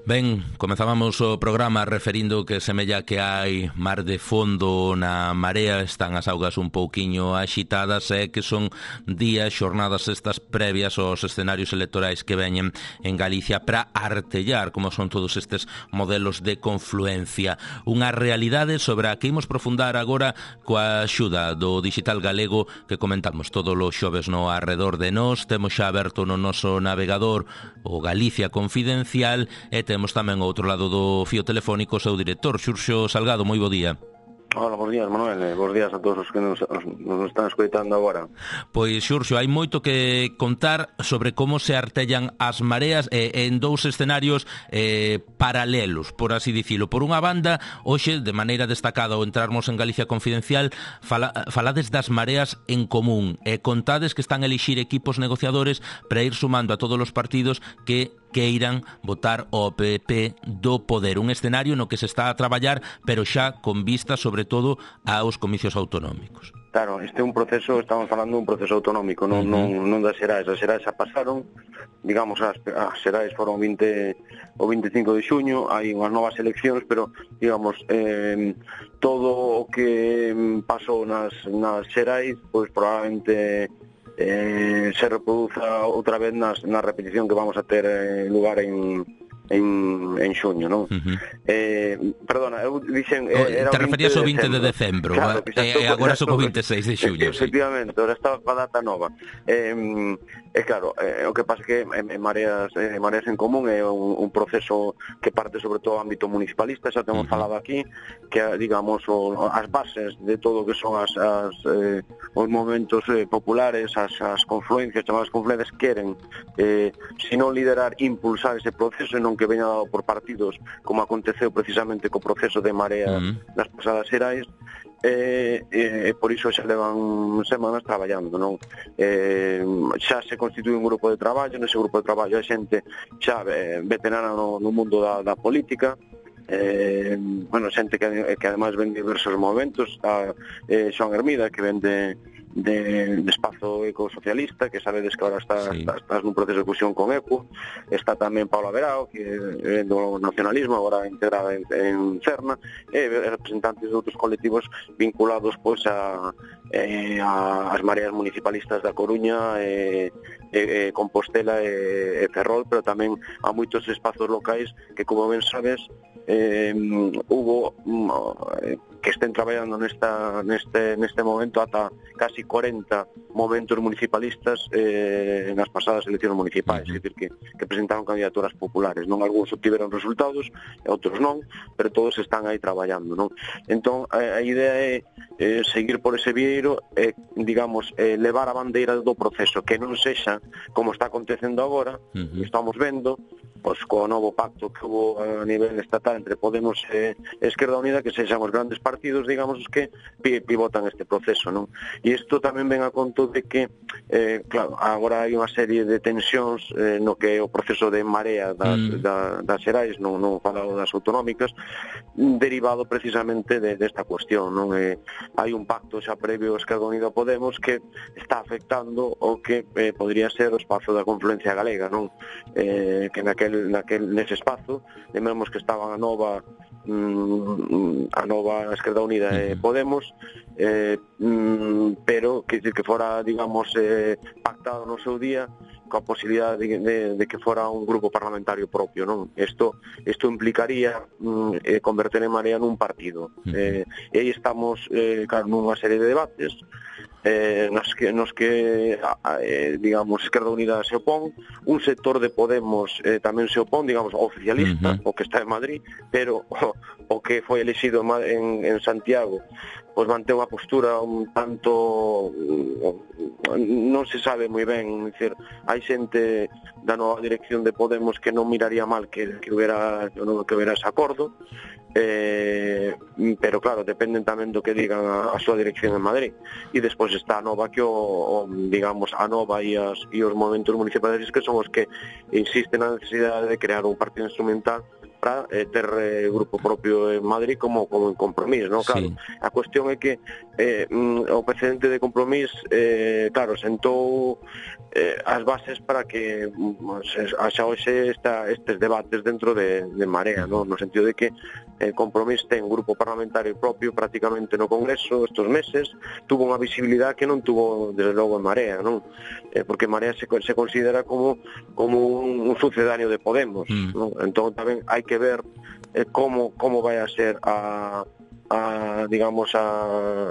Ben, comezábamos o programa referindo que semella que hai mar de fondo na marea, están as augas un pouquiño axitadas e que son días, xornadas estas previas aos escenarios electorais que veñen en Galicia para artellar como son todos estes modelos de confluencia. Unha realidade sobre a que imos profundar agora coa axuda do digital galego que comentamos todos os xoves no arredor de nós. Temos xa aberto no noso navegador o Galicia Confidencial e temos tamén ao outro lado do fío telefónico o seu director, Xurxo Salgado. Moi bo día. Hola, bons días, Manuel, e bons días a todos os que nos, nos están escoitando agora. Pois, Xurxo, hai moito que contar sobre como se artellan as mareas eh, en dous escenarios eh, paralelos, por así dicilo. Por unha banda, hoxe, de maneira destacada, ao entrarmos en Galicia Confidencial, fala, falades das mareas en común, e contades que están a elixir equipos negociadores para ir sumando a todos os partidos que queiran votar o P P do poder. Un escenario no que se está a traballar, pero xa con vista, sobre todo, aos comicios autonómicos. Claro, este é un proceso, estamos falando de un proceso autonómico, non, uh-huh. non, non das xerais. As xerais xa pasaron, digamos, as, as xerais foron vinte, o veinticinco de xuño, hai unhas novas eleccións, pero, digamos, eh, todo o que pasou nas, nas xerais, pois probablemente eh, se reproduza outra vez nas, na repetición que vamos a ter eh, lugar en... en, en xuño, non? Uh-huh. Eh, perdona, eu dixen... Eh, era te referías ao vinte de decembro, claro, e eh, agora son o vinte e seis de xuño. Efectivamente, sí. Ahora estaba a data nova. Eh, e claro, eh, o que pasa que en, en Mareas, eh, Mareas en Común é un, un proceso que parte sobre todo do ámbito municipalista, xa temos uh-huh. falado aquí, que digamos o, as bases de todo o que son as, as eh, os momentos eh, populares, as, as confluencias, chamadas confluencias, queren, eh, se non liderar, impulsar ese proceso, e non que veña dado por partidos, como aconteceu precisamente co proceso de Marea uh-huh. nas pasadas xerais, e eh, eh, por iso xa levan semanas traballando, non? Eh, xa se constitui un grupo de traballo, nese grupo de traballo hai xente xa eh, veterana no, no mundo da, da política, eh, bueno, xente que, que ademais ven diversos momentos, está eh, Xoan Hermida, que ven de de, de Espazo Ecosocialista, que sabedes que agora está, sí. está, está nun proceso de fusión con ECO. Está tamén Paula Verao, que é do nacionalismo, agora integrada en, en CERNA, e representantes de outros colectivos vinculados pois a, eh, a as mareas municipalistas da Coruña, e, e, e Compostela e, e Ferrol, pero tamén a moitos espazos locais que, como ben sabes, eh, hubo eh, que estén traballando nesta, neste, neste momento ata casi corenta momentos municipalistas eh, nas pasadas eleccións municipais, uh-huh. é dicir, que, que presentaron candidaturas populares, non algúns obtiveron resultados e outros non, pero todos están aí traballando, non? Entón, a, a idea é eh, seguir por ese vieiro e, eh, digamos, eh, levar a bandeira do proceso, que non sexa como está acontecendo agora, uh-huh. estamos vendo, pois, co novo pacto que hubo a nivel estatal entre Podemos e Esquerda Unida, que sexan os grandes partidos, digamos, os que pivotan este proceso, non? E isto tamén ven a conto de que, eh, claro, agora hai unha serie de tensións eh, no que é o proceso de marea das, mm. da, das xerais, non, non falado das autonómicas, derivado precisamente de, desta cuestión, non? Eh, hai un pacto xa previo Esquerda Unida Podemos que está afectando o que eh, podría ser o espazo da confluencia galega, non? Eh, que naquel, naquel, nese espazo, lembramos que estaban a nova mm, a nova Esquerda Unida e Podemos, eh, mm, pero que dicir que fora, digamos, eh, pactado no seu día coa posibilidade de, de, de que fora un grupo parlamentario propio, non? Isto, isto implicaría mm, eh, converter en Marea nun partido. Eh, e aí estamos, eh, claro, nunha serie de debates eh, nos que, nos que eh, digamos, Esquerda Unida se opón, un sector de Podemos eh, tamén se opón, digamos, oficialista, uh-huh. o que está en Madrid, pero o, o que foi elexido en, en Santiago, pois mantén unha postura un tanto, non se sabe moi ben, dicir, hai xente da nova dirección de Podemos que non miraría mal que, que hubiera que hubiera ese acordo, eh, pero claro, dependen tamén do que digan a, a súa dirección en Madrid. E despois está a nova que o, o digamos, a nova e, as, e os momentos municipais que son os que insisten na necesidade de crear un partido instrumental para eh, ter eh, grupo propio en Madrid como, como en Compromís, ¿no? Claro, sí. A cuestión é que eh, o presidente de Compromís eh, claro, sentou eh, as bases para que haxa hoxe esta, estes debates dentro de, de Marea, ¿no? No sentido de que eh, Compromís ten un grupo parlamentario propio prácticamente no Congreso estes meses, tuvo unha visibilidade que non tuvo desde logo en Marea, non? Eh, porque Marea se, se considera como, como un, un sucedáneo de Podemos, mm. ¿no? Entón tamén hai que ver eh, como, como vai a ser a, a digamos a,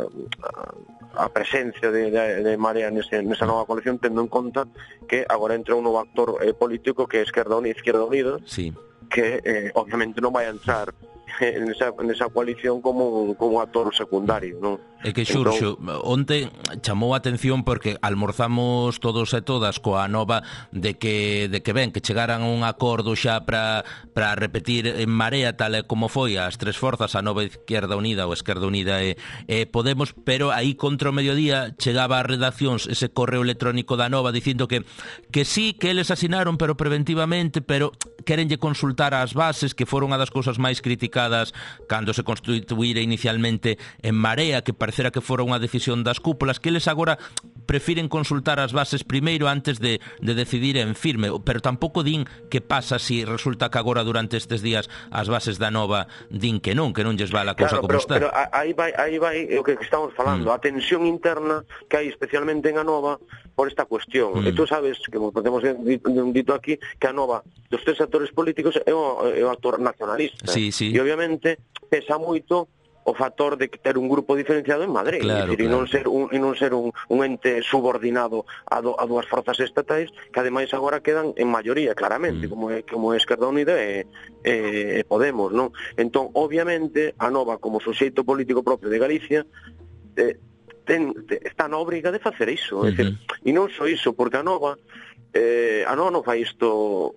a, a presencia de, de, de Marea nese, nesa nova coalición, tendo en conta que agora entra un novo actor eh, político que é Esquerda Unida, Izquierda Unida, sí. que eh, obviamente non vai a entrar nesa, nesa coalición como, como actor secundario, non? É que Xurxo, entón, onte chamou a atención porque almorzamos todos e todas coa nova de que de que ben, que chegaran a un acordo xa para para repetir en Marea tal e como foi as tres forzas, a Nova Izquierda Unida ou Esquerda Unida e, e Podemos, pero aí contra o mediodía chegaba a redaccións ese correo electrónico da Nova dicindo que que sí, que eles asinaron pero preventivamente, pero querenlle consultar as bases, que foron unha das cousas máis criticadas cando se constituíra inicialmente en Marea, que parecera que fora unha decisión das cúpulas, que eles agora prefiren consultar as bases primeiro antes de, de decidir en firme, pero tampouco din que pasa si resulta que agora durante estes días as bases da Nova din que non, que non lles vale a cousa claro, como pero, está. Pero aí vai, aí vai o que estamos falando, mm. a tensión interna que hai especialmente en a Nova por esta cuestión. Mm. E tú sabes, que podemos dito aquí, que a Nova dos tres actores políticos é o, é o actor nacionalista. Sí, sí. E obviamente pesa moito o factor de ter un grupo diferenciado en Madrid, claro, decir, claro. e non ser un e non ser un, un ente subordinado a, do, a dúas forzas estatais que ademais agora quedan en maioría claramente, mm. como é como é Esquerda Unida e, e, e Podemos, non? Entón, obviamente, a Nova como suxeito político propio de Galicia eh, ten, te, está na obriga de facer iso, uh-huh. é dicir, e non só iso, porque a Nova Eh, a Nova non fai isto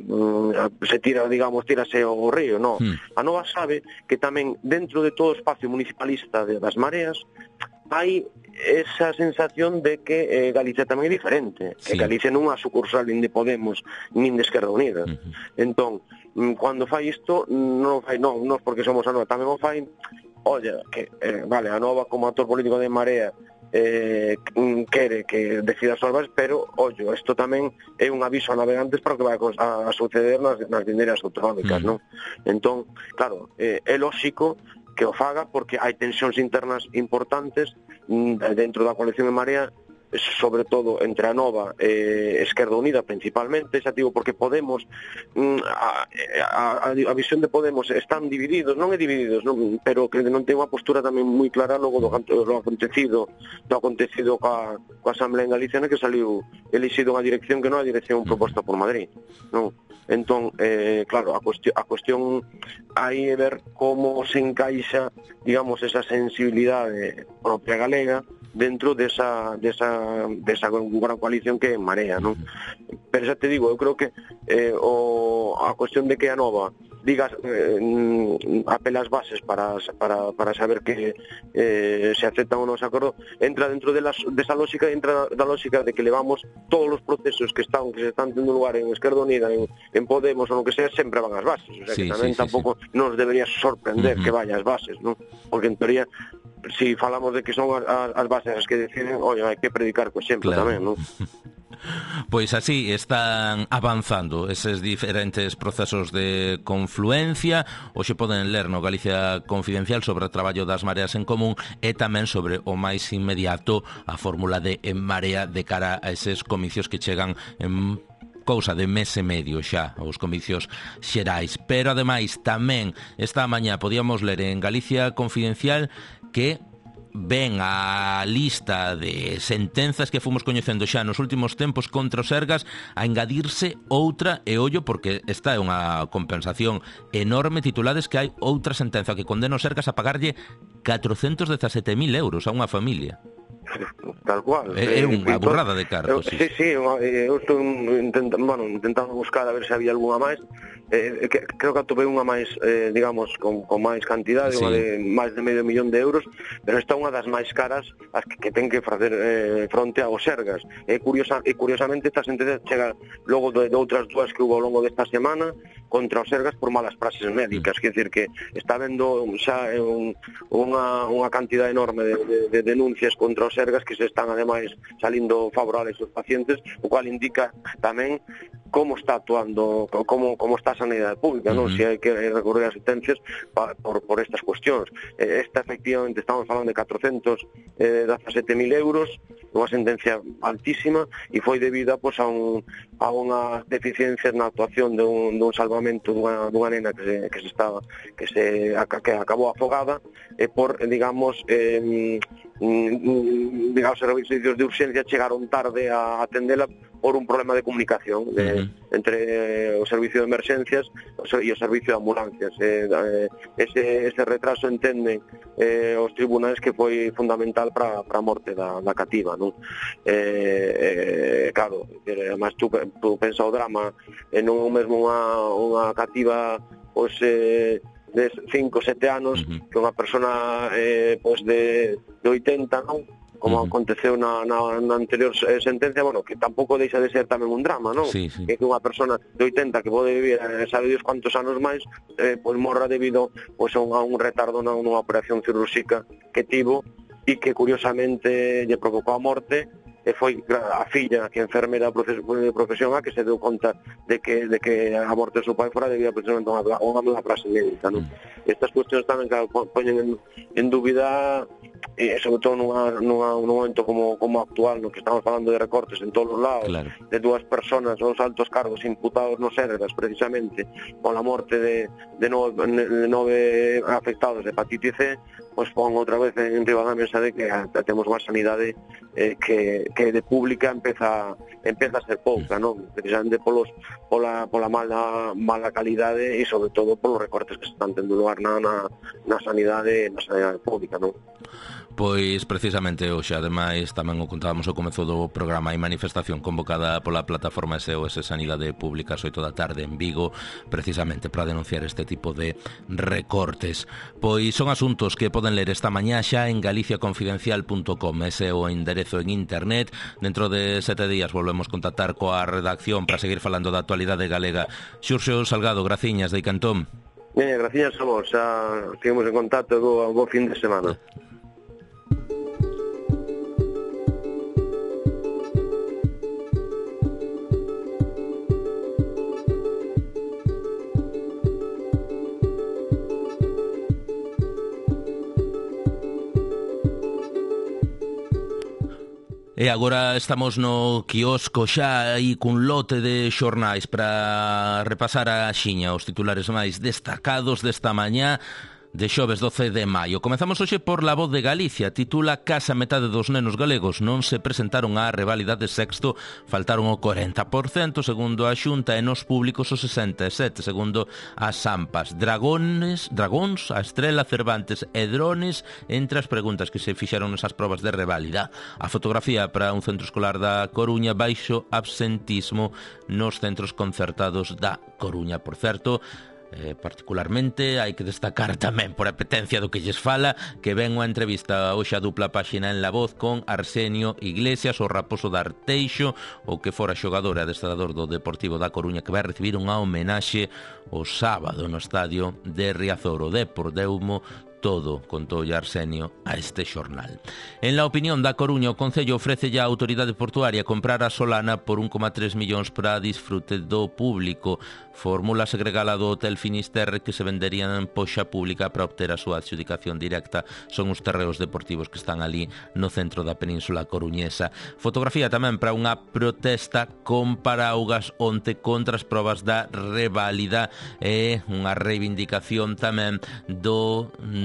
mm, se tira, digamos, tírase ao río, non. Mm. A Nova sabe que tamén dentro de todo o espacio municipalista de, das Mareas hai esa sensación de que eh, Galicia tamén é diferente, sí. que Galicia non é a sucursal nin de Podemos nin de Esquerda Unida. Uh-huh. Entón, cando fai isto, non fai, non, non porque somos a Nova, tamén o fai, olla, que, eh, vale, a Nova como actor político de Marea eh, quere que decida as bases, pero, ollo, isto tamén é un aviso a navegantes para o que vai a, a suceder nas, nas lindeiras autonómicas, mm. non? Entón, claro, eh, é lóxico que o faga porque hai tensións internas importantes dentro da coalición en Marea, sobre todo entre a Nova e eh, Esquerda Unida principalmente, xa digo, porque Podemos a, a, a visión de Podemos están divididos, non é divididos, non, pero que non ten unha postura tamén moi clara logo do, do acontecido do acontecido coa, coa Asamblea en Galicia, que saliu elixido unha dirección que non é a dirección proposta por Madrid, non? Entón, eh, claro, a cuestión, a cuestión hai é ver como se encaixa, digamos, esa sensibilidade propia galega dentro desa, desa, desa gran coalición que é Marea, non? Pero xa te digo, eu creo que eh, o, a cuestión de que a Nova digas, eh, apela as bases para, para, para saber que eh, se aceptan ou non se acordo, entra dentro de, las, de esa lógica, entra da lógica de que levamos todos os procesos que están que se están tendo lugar en Esquerda Unida, en, en Podemos ou no que sea, sempre van as bases, o sea, sí, que tamén sí, tampouco sí, sí. nos debería sorprender uh-huh. que vaya as bases, non? Porque en teoría si falamos de que son as, as bases as que deciden, oye, hai que predicar co exemplo claro. tamén, non? Pois así están avanzando eses diferentes procesos de confluencia. Hoxe poden ler no Galicia Confidencial sobre o traballo das Mareas en Común e tamén sobre o máis inmediato a fórmula de En Marea de cara a eses comicios que chegan en cousa de mes e medio xa aos comicios xerais. Pero ademais tamén esta mañá podíamos ler en Galicia Confidencial que ven a lista de sentenzas que fomos coñecendo xa nos últimos tempos contra os Sergas a engadirse outra, e ollo porque esta é unha compensación enorme, titulades que hai outra sentenza que condena os Sergas a pagarlle catrocentos dezasete mil euros a unha familia. tal cual. É, é unha burrada de cartos. Sí, sí, eu estou intentando, bueno, intentando buscar a ver se había algunha máis. Eh, que, creo que atopei unha máis, eh, digamos, con, con máis cantidade, sí. Unha de máis de medio millón de euros, pero esta é unha das máis caras as que, que ten que facer eh, fronte ao Sergas. E, curiosa, e curiosamente esta sentencia chega logo de, de outras dúas que hubo ao longo desta semana contra o Sergas por malas praxes médicas, mm. quer dizer que está vendo xa un, unha, unha cantidad enorme de, de, de denuncias contra o Sergas que se están ademais salindo favorables aos pacientes, o cual indica tamén como está actuando, como, como está a sanidade pública, non? Uh-huh. Se hai que recorrer as sentencias pa, por, por estas cuestións. Esta, efectivamente, estamos falando de catrocentos dezasete mil euros, unha sentencia altísima, e foi debida pues, a, un, a unhas deficiencias na actuación dun, dun salvamento dunha, dunha nena que se, que se estaba que se que acabou afogada e por, digamos, eh, digamos, os servicios de urxencia chegaron tarde a atendela por un problema de comunicación de, uh-huh. entre o servicio de emerxencias e o servicio de ambulancias. Eh, eh, ese, ese retraso entenden eh, os tribunais que foi fundamental para a morte da, da cativa, non? Eh, eh, claro, además tú, tú pensa o drama e non mesmo unha, unha cativa pois, eh, de cinco, sete anos uh-huh. que unha persona eh, pois de, de oitenta, non? Como uh-huh. aconteceu na, na, na anterior sentencia, bueno, que tampouco deixa de ser tamén un drama, non? Sí, sí. Que unha persona de oitenta que pode vivir, eh, sabe Dios cuantos anos máis, eh, pois morra debido pois, a, un, a un retardo na unha operación cirúrxica que tivo e que curiosamente lle provocou a morte, e foi a filla, que é enfermera de profesión, a que se deu conta de que, de que a morte do seu pai fora debida precisamente a unha, unha mala frase médica, non? Mm. Estas cuestións tamén que poñen en, en dúbida, e sobre todo nunha, nunha, nun momento como, como actual, no que estamos falando de recortes en todos os lados, claro. De dúas personas, os altos cargos imputados no Sergas, precisamente, con a morte de, de, nove, de nove afectados de hepatitis C, pois pon outra vez en riba da mesa de que temos unha sanidade eh, que, que de pública empeza, empeza a ser pouca, non? Precisamente polos, pola, pola mala, mala calidade e sobre todo polos recortes que se están tendo lugar na, na, na sanidade na sanidade pública, non? Pois precisamente hoxe, ademais, tamén o contábamos ao comezo do programa, hai manifestación convocada pola plataforma S O S Sanidade Pública ás oito da tarde en Vigo, precisamente para denunciar este tipo de recortes. Pois son asuntos que poden ler esta mañá xa en galicia confidencial punto com, ese é o enderezo en internet. Dentro de sete días volvemos contactar coa redacción para seguir falando da actualidade galega. Xurxo Salgado, graciñas de Icantón. Eh, graciñas a vos, xa seguimos en contacto, bo, bo fin de semana. E agora estamos no quiosco xa aí cun lote de xornais para repasar a xiña os titulares máis destacados desta mañá de xoves doce de maio. Comezamos hoxe por La Voz de Galicia. Titula Case a metade dos nenos galegos non se presentaron á revalidade sexto, faltaron o cuarenta por cento segundo a Xunta e nos públicos o sesenta e sete por cento segundo as AMPAs. Dragones, dragóns, a Estrela, Cervantes e drones entre as preguntas que se fixeron nesas probas de reválida. A fotografía para un centro escolar da Coruña baixo absentismo nos centros concertados da Coruña. Por certo, Eh, particularmente hai que destacar tamén por apetencia do que lles fala que ven unha entrevista hoxe a dupla páxina en La Voz con Arsenio Iglesias, o raposo de Arteixo, o que fora xogador e adestrador do Deportivo da Coruña, que vai recibir unha homenaxe o sábado no estadio de Riazor. O Depor deumo todo, contou Arsenio a este xornal. En La Opinión da Coruña, o Concello ofrece ya a autoridade portuaria comprar a Solana por un coma tres millóns para disfrute do público. Fórmula segregala do Hotel Finisterre que se venderían en poxa pública para obter a súa adxudicación directa. Son os terreos deportivos que están ali no centro da península coruñesa. Fotografía tamén para unha protesta con paraugas onte contra as probas da reválida e unha reivindicación tamén do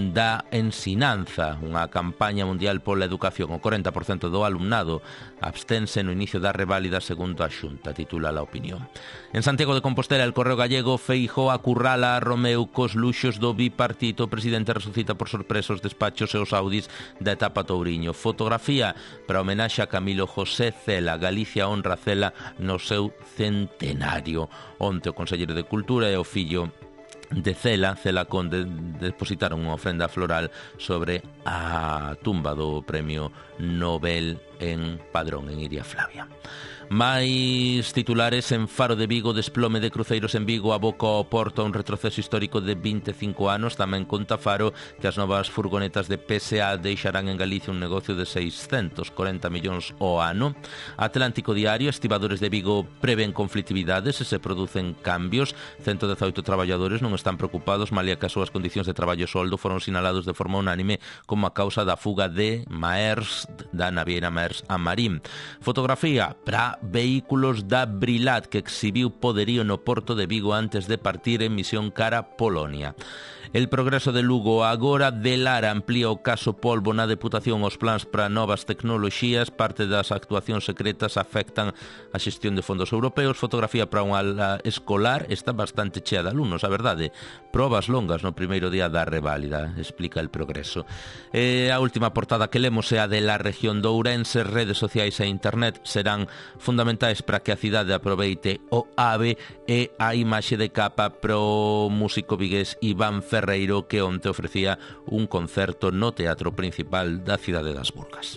da ensinanza, unha campaña mundial pola educación. O corenta por cento do alumnado abstense no inicio da reválida segundo a Xunta, titula La Opinión. En Santiago de Compostela, el Correo Gallego, Feijóo acurrala a Romeu cos luxos do bipartito. O presidente resucita por sorpresa os despachos e os audis da etapa Touriño. Fotografía para homenaxe a Camilo José Cela. Galicia honra Cela no seu centenario. Onte o conselleiro de Cultura e o fillo de Cela, Cela Conde, depositaron unha ofrenda floral sobre a tumba do premio Nobel en Padrón, en Iria Flavia. Máis titulares en Faro de Vigo, desplome de cruceiros en Vigo aboca ao porto a un retroceso histórico de vinte e cinco anos. Tamén conta Faro que as novas furgonetas de P S A deixarán en Galicia un negocio de seiscentos corenta millóns ao ano. Atlántico Diario, estibadores de Vigo prevén conflitividades se se producen cambios. ciento dezaoito traballadores non están preocupados, malia que as súas condicións de traballo e soldo foron sinalados de forma unánime como a causa da fuga de Maersk, da naviera Maersk a Marín. Fotografía para vehículos da Brilat, que exhibiu poderío no porto de Vigo antes de partir en misión cara Polonia. El Progreso de Lugo agora de Lara amplía o caso Polvo na Deputación. Os plans para novas tecnoloxías, parte das actuacións secretas afectan a xestión de fondos europeos. Fotografía para unha ala escolar, está bastante chea de alumnos, a verdade. Probas longas no primeiro día da reválida, explica El Progreso. E a última portada que lemos é a de la región de Ourense. Redes sociais e internet serán fundamentais para que a cidade aproveite o AVE, e a imaxe de capa pro músico vigués Iván Ferreiro, que onte ofrecía un concerto no Teatro Principal da cidade das Burgas.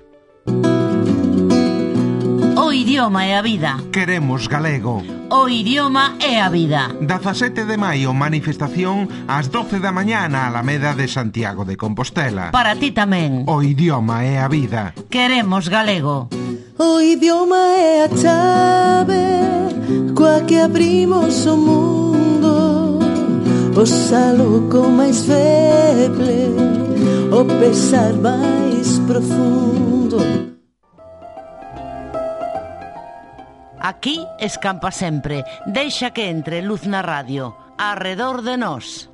O idioma é a vida. Queremos galego. O idioma é a vida. dezasete de maio, manifestación ás doce da mañá na Alameda de Santiago de Compostela. Para ti tamén. O idioma é a vida. Queremos galego. O idioma é a chave coa que abrimos o mundo, o saluco máis feble, o pesar máis profundo. Aquí escampa sempre. Deixa que entre luz na radio. Arredor de nós.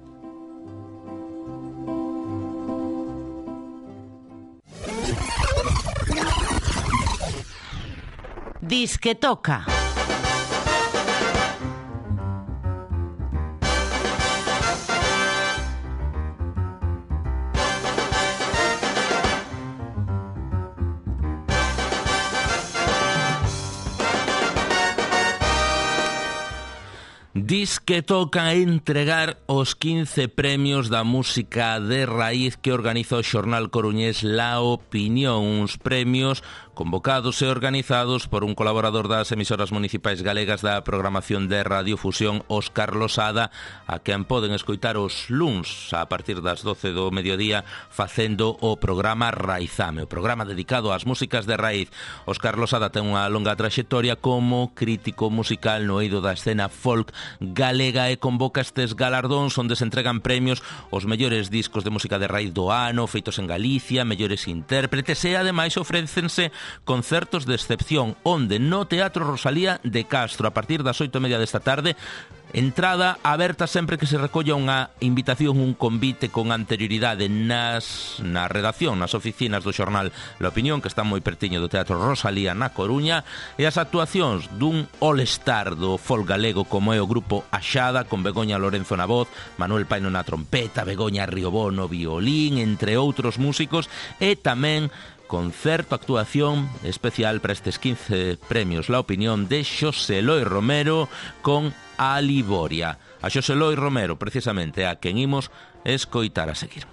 Dis que toca. Dis que toca entregar os quince premios da música de raíz que organiza o xornal coruñés La Opinión, uns premios convocados e organizados por un colaborador das emisoras municipais galegas da programación de radiofusión, Óscar Losada, a quen poden escoitar os luns a partir das doce do mediodía facendo o programa Raizame, o programa dedicado ás músicas de raíz. Óscar Losada ten unha longa traxectoria como crítico musical no eido da escena folk galega e convoca estes galardóns onde se entregan premios aos mellores discos de música de raíz do ano feitos en Galicia, mellores intérpretes, e ademais ofrécense concertos de excepción onde no Teatro Rosalía de Castro a partir das oito e media desta tarde. Entrada aberta sempre que se recolla unha invitación, un convite con anterioridade nas, na redacción, nas oficinas do xornal La Opinión, que está moi pertiño do Teatro Rosalía na Coruña, e as actuacións dun all-star do folk galego como é o grupo Axada, con Begoña Lorenzo na voz, Manuel Paino na trompeta, Begoña Riobó no violín, entre outros músicos, e tamén concerto, actuación especial para estes quince premios La Opinión de Xosé Eloi Romero con A Liboria. A Xosé Eloi Romero, precisamente, a quen imos escoitar a seguir.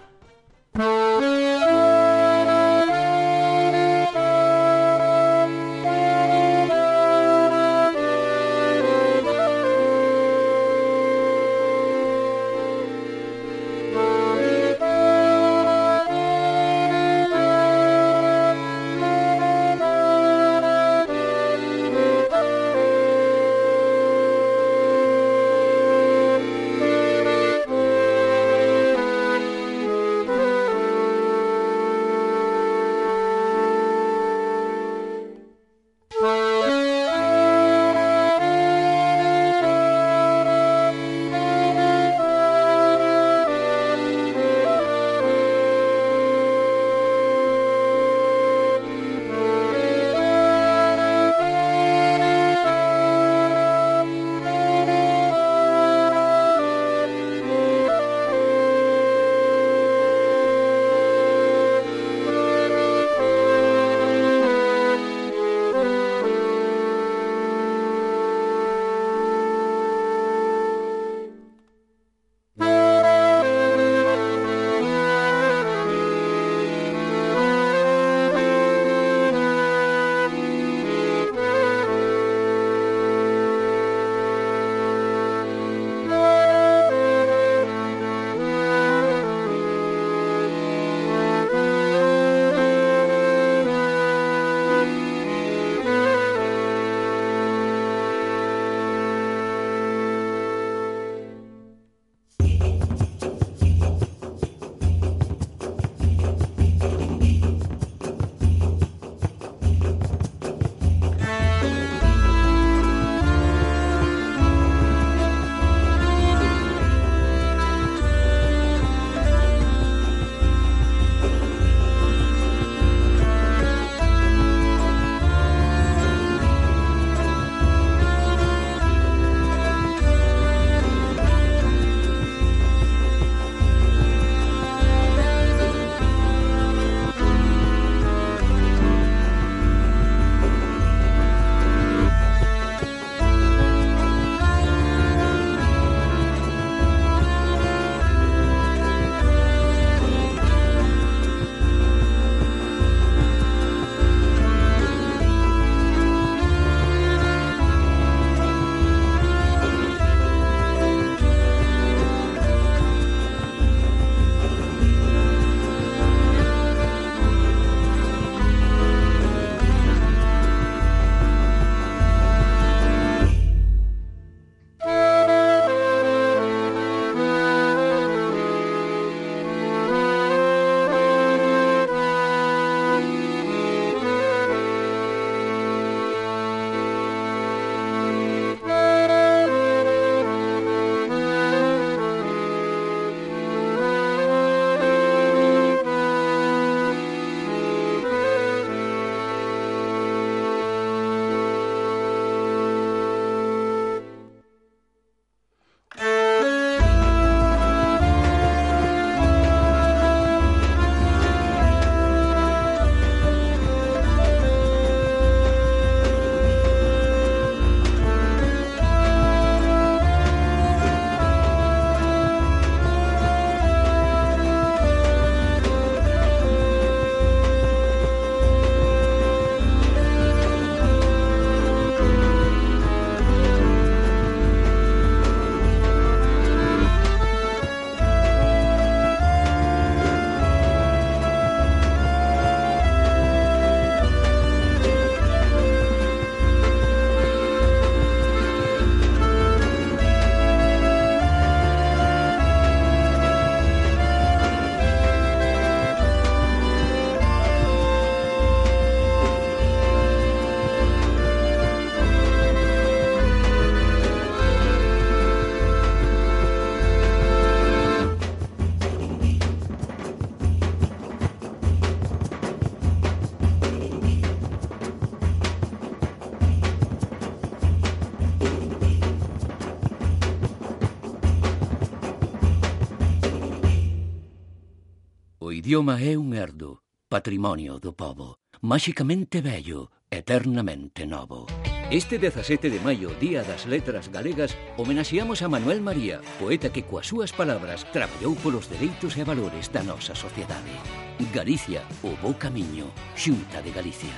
idioma é un herdo, patrimonio do pobo, máxicamente vello, eternamente novo. Este dezasete de maio, Día das Letras Galegas, homenaxeamos a Manuel María, poeta que coas súas palabras traballou polos dereitos e valores da nosa sociedade. Galicia, o bo camiño, Xunta de Galicia.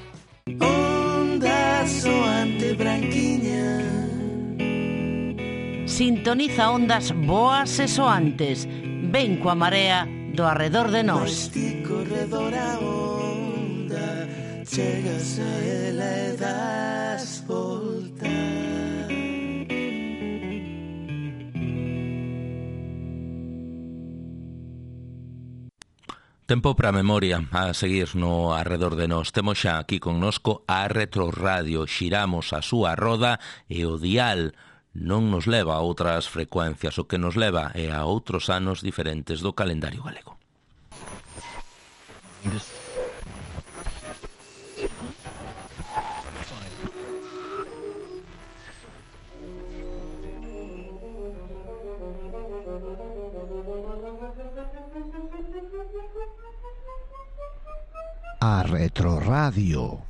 Onda soante branquiña. Sintoniza ondas boas e soantes. Ven coa marea do arredor de nós. Corredor a onda, chegas a ela e das volta. Tempo para a memoria a seguir no arredor de nós. Temos xa aquí connosco a Retroradio. Xiramos a súa roda e o dial non nos leva a outras frecuencias. O que nos leva é a outros anos diferentes do calendario galego. A Retroradio.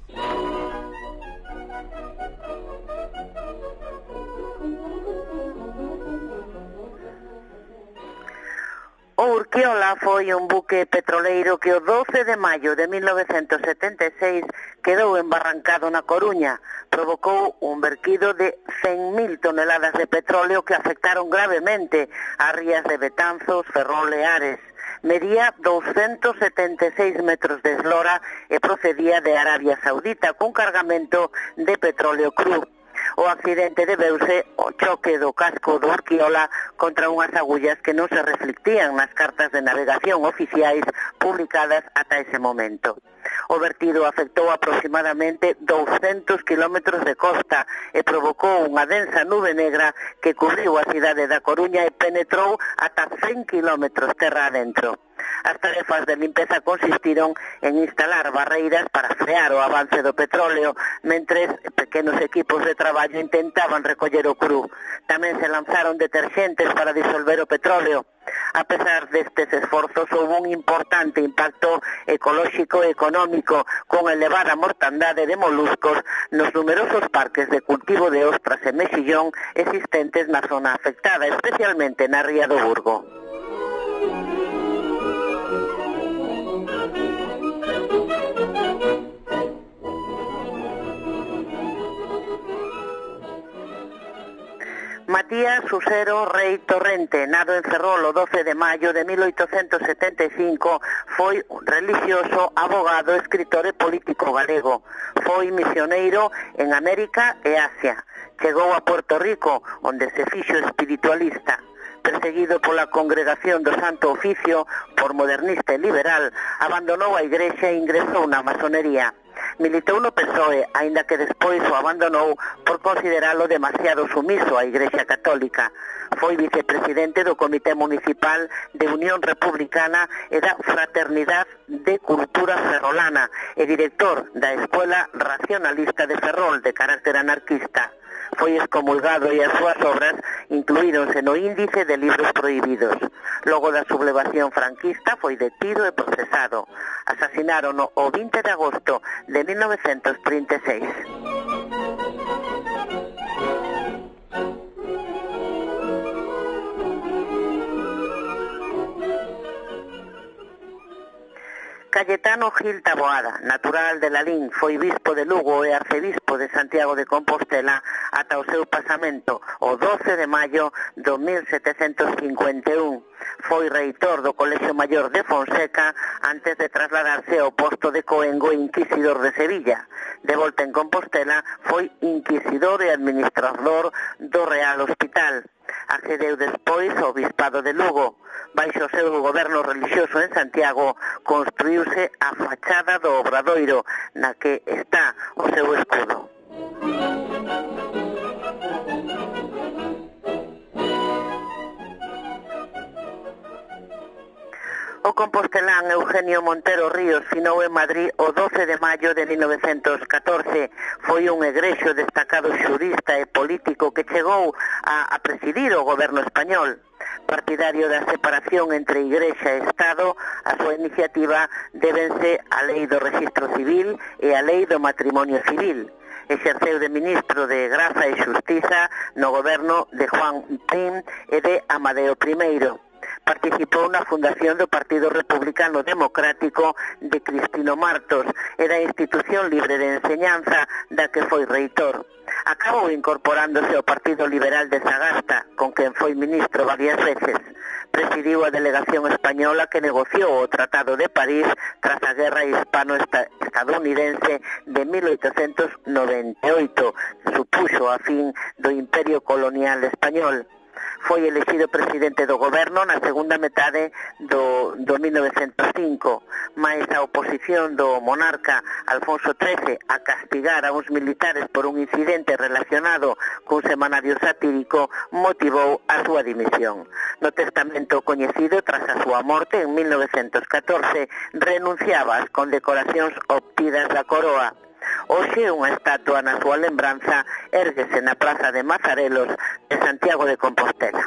O Urquiola foi un buque petroleiro que o doce de maio de mil novecentos setenta e seis quedou embarrancado na Coruña. Provocou un verquido de cen mil toneladas de petróleo que afectaron gravemente as rías de Betanzos, Ferrol e Ares. Medía doscientos setenta e seis metros de eslora e procedía de Arabia Saudita cun cargamento de petróleo cru. O accidente debeuse ao choque do casco do Urquiola contra unhas agullas que non se reflectían nas cartas de navegación oficiais publicadas ata ese momento. O vertido afectou aproximadamente douscentos kilómetros de costa e provocou unha densa nube negra que cubriu a cidade da Coruña e penetrou ata cen kilómetros terra adentro. As tarefas de limpeza consistiron en instalar barreiras para frear o avance do petróleo, mentres pequenos equipos de traballo intentaban recoller o cru. Tamén se lanzaron deterxentes para disolver o petróleo. A pesar destes esforzos, houve un importante impacto ecolóxico e económico con elevada mortandade de moluscos nos numerosos parques de cultivo de ostras e mexillón existentes na zona afectada, especialmente na ría do Burgo. Matías Usero Rei Torrente, nado en Ferrol o doce de maio de mil oitocentos setenta e cinco, foi un relixioso, abogado, escritor e político galego. Foi misioneiro en América e Asia. Chegou a Puerto Rico, onde se fixo espiritualista. Perseguido pola Congregación do Santo Oficio por modernista e liberal, abandonou a igrexa e ingresou na masonería. Militou no P S O E, aínda que despois o abandonou por consideralo demasiado sumiso á Igrexa Católica. Foi vicepresidente do Comité Municipal de Unión Republicana e da Fraternidade de Cultura Ferrolana e director da Escuela Racionalista de Ferrol de carácter anarquista. Foi excomulgado e as súas obras incluíronse no índice de libros prohibidos. Logo da sublevación franquista foi detido e procesado. Asasinarono o vinte de agosto de mil novecentos trinta e seis. Cayetano Gil Taboada, natural de Lalín, foi bispo de Lugo e arcebispo de Santiago de Compostela ata o seu pasamento o doce de maio do mil setecentos cincuenta e un. Foi reitor do Colexio Maior de Fonseca antes de trasladarse ao posto de Coengo e inquisidor de Sevilla. De volta en Compostela, foi inquisidor e administrador do Real Hospital. Accedeu despois ao Bispado de Lugo. Baixo o seu goberno religioso en Santiago, construíuse a fachada do Obradoiro, na que está o seu escudo. O compostelán Eugenio Montero Ríos finou en Madrid o doce de maio de mil novecentos catorce. Foi un egrexo destacado xurista e político que chegou a, a presidir o goberno español. Partidario da separación entre Igrexa e Estado, a súa iniciativa débense a Lei do Rexistro Civil e a Lei do Matrimonio Civil. Exerceu de ministro de Graza e Xustiza no goberno de Juan Prim e de Amadeo Primeiro. Participou na fundación do Partido Republicano Democrático de Cristino Martos e da Institución Libre de Enseñanza da que foi reitor. Acabou incorporándose ao Partido Liberal de Sagasta, con quen foi ministro varias veces. Presidiu a delegación española que negociou o Tratado de París tras a Guerra Hispano-Estadounidense de mil oitocentos noventa e oito, que supuxo a fin do Imperio Colonial Español. Foi elexido presidente do goberno na segunda metade do, do mil novecentos cinco, mais a oposición do monarca Alfonso trece a castigar a uns militares por un incidente relacionado cun semanario satírico motivou a súa dimisión. No testamento coñecido tras a súa morte en mil novecentos catorce renunciaba ás condecoracións obtidas da coroa. Hoxe unha estatua na súa lembranza érguese na Praza de Mazarelos de Santiago de Compostela.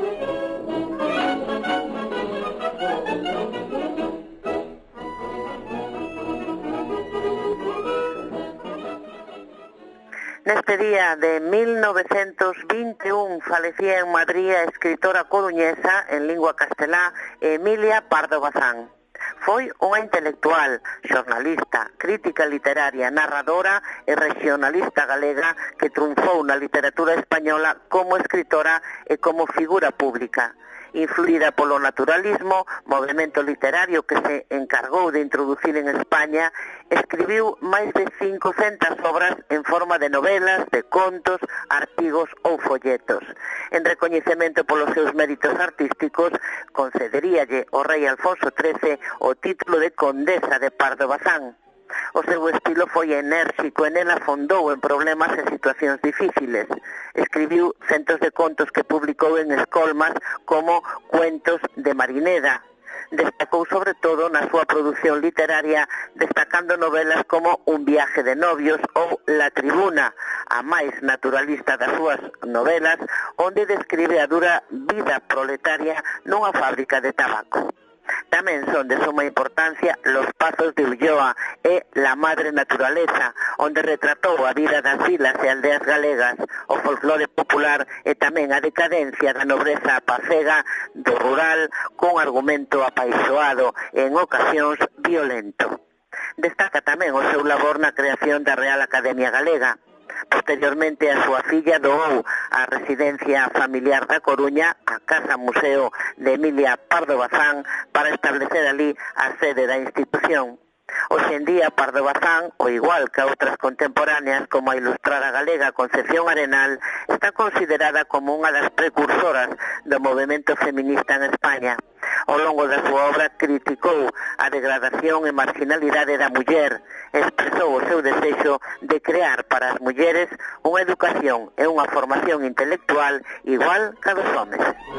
Neste día de mil novecentos vinte e un falecía en Madrid a escritora coruñesa en lingua castelá Emilia Pardo Bazán. Foi unha intelectual, xornalista, crítica literaria, narradora e regionalista galega que triunfou na literatura española como escritora e como figura pública. Influída polo naturalismo, movimento literario que se encargou de introducir en España, escribiu máis de cincocentas obras en forma de novelas, de contos, artigos ou folletos. En recoñecemento polos seus méritos artísticos, concederíalle o rei Alfonso trece o título de Condesa de Pardo Bazán. O seu estilo foi enérxico e nela afondou en problemas e situacións difíciles. Escribiu centos de contos que publicou en escolmas como Cuentos de Marineda. Destacou sobre todo na súa produción literaria, destacando novelas como Un viaje de novios ou La tribuna, a máis naturalista das súas novelas, onde describe a dura vida proletaria nunha fábrica de tabaco. Tamén son de suma importancia Los Pazos de Ulloa e La madre naturaleza, onde retratou a vida das vilas e aldeas galegas, o folclore popular e tamén a decadencia da nobreza pacega do rural con argumento apaixoado e en ocasións violento. Destaca tamén o seu labor na creación da Real Academia Galega. Posteriormente a súa filla doou a residencia familiar da Coruña, a Casa Museo de Emilia Pardo Bazán, para establecer ali a sede da institución. Hoxe en día, Pardo Bazán, ao igual que outras contemporáneas como a ilustrada galega Concepción Arenal, está considerada como unha das precursoras do movimento feminista en España. Ao longo da súa obra criticou a degradación e marginalidade da muller, expresou o seu desexo de crear para as mulleres unha educación e unha formación intelectual igual que a dos homes.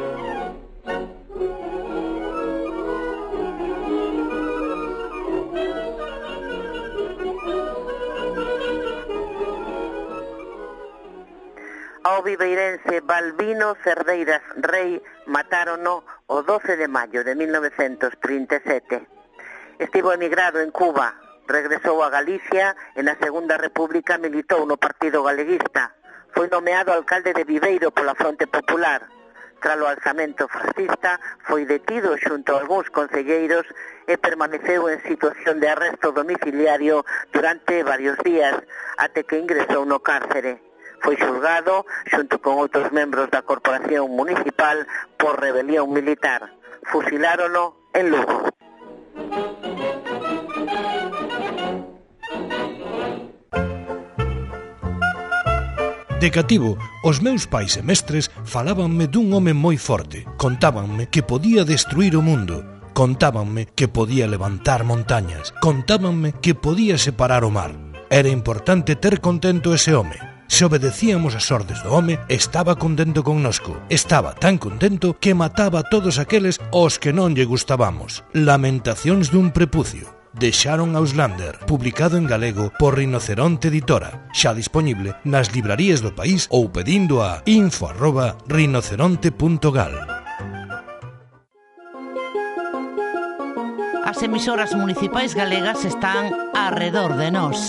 Ao viveirense Balbino Cerdeiras Rei matárono o doce de maio de mil novecentos trinta e sete. Estivo emigrado en Cuba, regresou a Galicia e na Segunda República militou no Partido Galeguista. Foi nomeado alcalde de Viveiro pola Fronte Popular. Tras o alzamento fascista, foi detido xunto a algúns concelleiros e permaneceu en situación de arresto domiciliario durante varios días, até que ingresou no cárcere. Foi xulgado xunto con outros membros da corporación municipal por rebelión militar. Fusilárono en Lugo. De cativo, os meus pais e mestres falábanme dun home moi forte. Contábanme que podía destruir o mundo. Contábanme que podía levantar montañas. Contábanme que podía separar o mar. Era importante ter contento ese home. Se obedecíamos as ordes do home, estaba contento connosco. Estaba tan contento que mataba a todos aqueles aos que non lle gustábamos. Lamentacións dun prepucio, de Sharon Auslander, publicado en galego por Rinoceronte Editora, xa dispoñible nas librarías do país ou pedindo a info arroba rinoceronte punto gal. as emisoras municipais galegas están arredor de nós.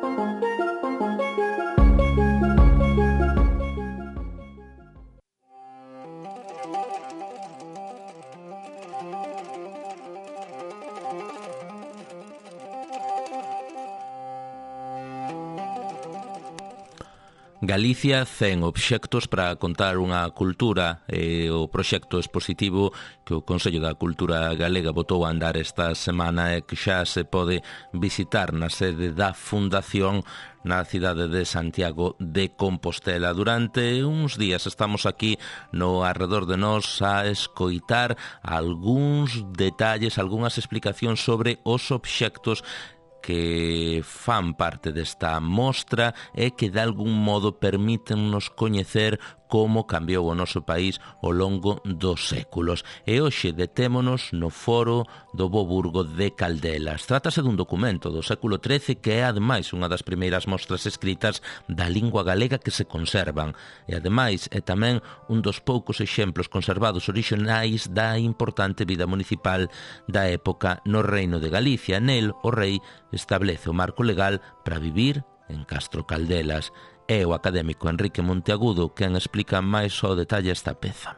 Galicia cen obxectos para contar unha cultura e o proxecto expositivo que o Consello da Cultura Galega botou a andar esta semana e que xa se pode visitar na sede da Fundación na cidade de Santiago de Compostela. Durante uns días estamos aquí no arredor de nós a escoitar algúns detalles, algunhas explicacións sobre os obxectos que fan parte desta mostra e que de algún modo permítennos coñecer como cambiou o noso país ao longo dos séculos. E hoxe detémonos no foro do Bo Burgo de Caldelas. Trátase dun documento do século trece que é, ademais, unha das primeiras mostras escritas da lingua galega que se conservan. E, ademais, é tamén un dos poucos exemplos conservados orixinais da importante vida municipal da época no Reino de Galicia. Nel, o rei establece o marco legal para vivir en Castro Caldelas. É o académico Enrique Monteagudo quen explica máis ao detalle esta peza.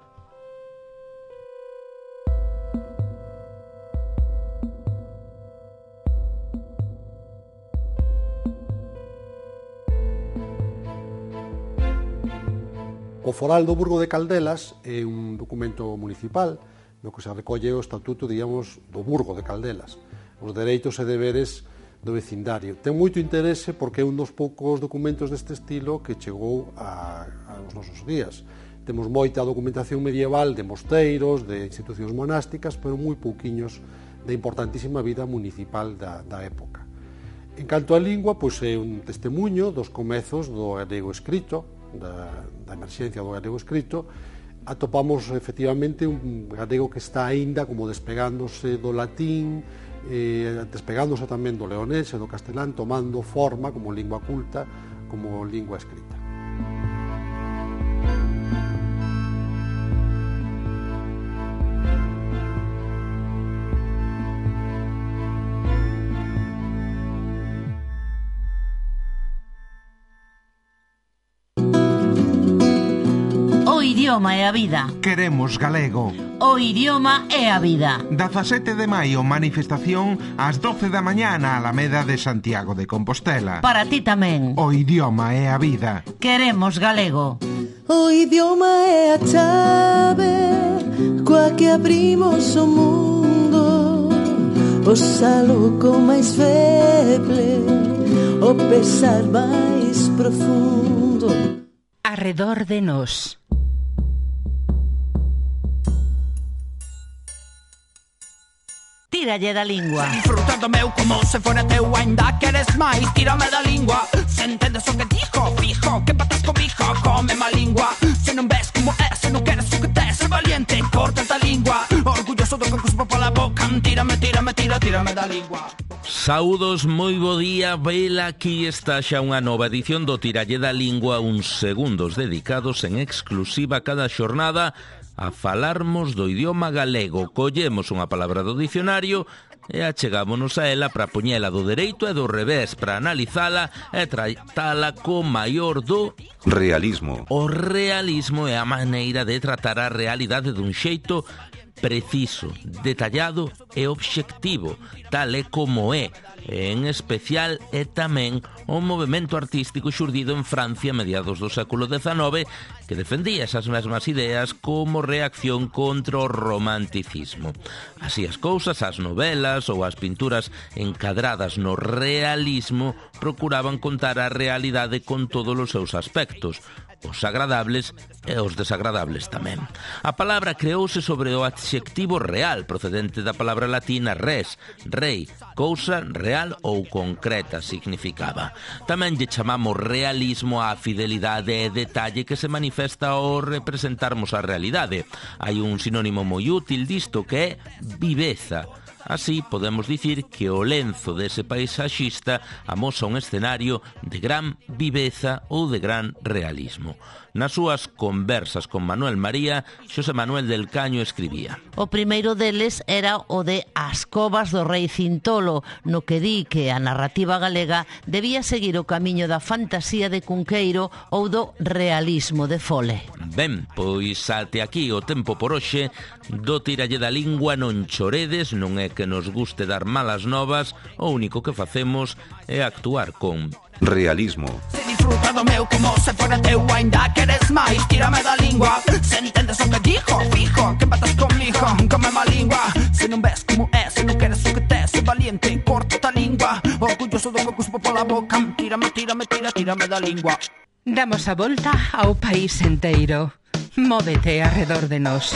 O Foral do Burgo de Caldelas é un documento municipal no que se recolle o estatuto, digamos, do Burgo de Caldelas, os dereitos e deberes do vecindario. Ten moito interese porque é un dos poucos documentos deste estilo que chegou a, aos nosos días. Temos moita documentación medieval de mosteiros, de institucións monásticas, pero moi pouquiños de importantísima vida municipal da, da época. En canto á lingua, pois é un testemunho dos comezos do galego escrito, da, da emerxencia do galego escrito. Atopamos efectivamente un galego que está aínda como despegándose do latín, eh, despegándose tamén do leonés e do castelán, tomando forma como lingua culta, como lingua escrita. O idioma é a vida. Queremos galego. O idioma é a vida. dezasete de maio, manifestación ás doce da mañá na Alameda de Santiago de Compostela. Para ti tamén. O idioma é a vida. Queremos galego. O idioma é a chave coa que abrimos o mundo, o saluco máis feble, o pesar máis profundo. Arredor de nós. Tíralle da lingua. Disfrutando meu como se fora teu, ainda queres máis, tírame da lingua. Se entendes o que dijo, fijo, que patas comigo, come má lingua. Se non ves como é, se non queres o que tes, ser valiente, corta da lingua. Orgulloso do que cuspo pola boca, tírame, tírame, tira, tírame da lingua. Saúdos, moi bo día, vela, aquí está xa unha nova edición do Tiralle da Lingua, uns segundos dedicados en exclusiva cada xornada a falarmos do idioma galego. Collemos unha palabra do dicionario e achegámonos a ela para poñela do dereito e do revés, para analizala e tratala co maior do realismo. O realismo é a maneira de tratar a realidade dun xeito preciso, detallado e obxectivo, tal e como é. En especial é tamén o movimento artístico xurdido en Francia a mediados do século dezanove que defendía esas mesmas ideas como reacción contra o romanticismo. Así as cousas, as novelas ou as pinturas encadradas no realismo procuraban contar a realidade con todos os seus aspectos, os agradables e os desagradables tamén. A palabra creouse sobre o adxectivo real, procedente da palabra latina res, rei, cousa real ou concreta significaba. Tamén lle chamamos realismo á fidelidade e detalle que se manifesta ao representarmos a realidade. Hai un sinónimo moi útil disto que é viveza. Así, podemos dicir que o lenzo dese paisaxista amosa un escenario de gran viveza ou de gran realismo. Nas súas conversas con Manuel María, Xosé Manuel del Caño escribía: O primeiro deles era o de As covas do rei Cintolo, no que di que a narrativa galega debía seguir o camiño da fantasía de Cunqueiro ou do realismo de Fole. Ben, pois até aquí o tempo por hoxe. Do tiralle da lingua non choredes, non é que nos guste dar malas novas, o único que facemos é actuar con realismo. Se disfruta do meu como se fora teu, ainda queres máis, tírame da lingua. Se entendes o que dijo, fijo, que empatas comigo, come má lingua. Se non ves como é, se non queres o que te, se valiente, corta a lingua. Orgulloso do que cuspo pola boca, tírame, tírame, tira, tírame da lingua. Damos a volta ao país enteiro. Móvete arredor de nós.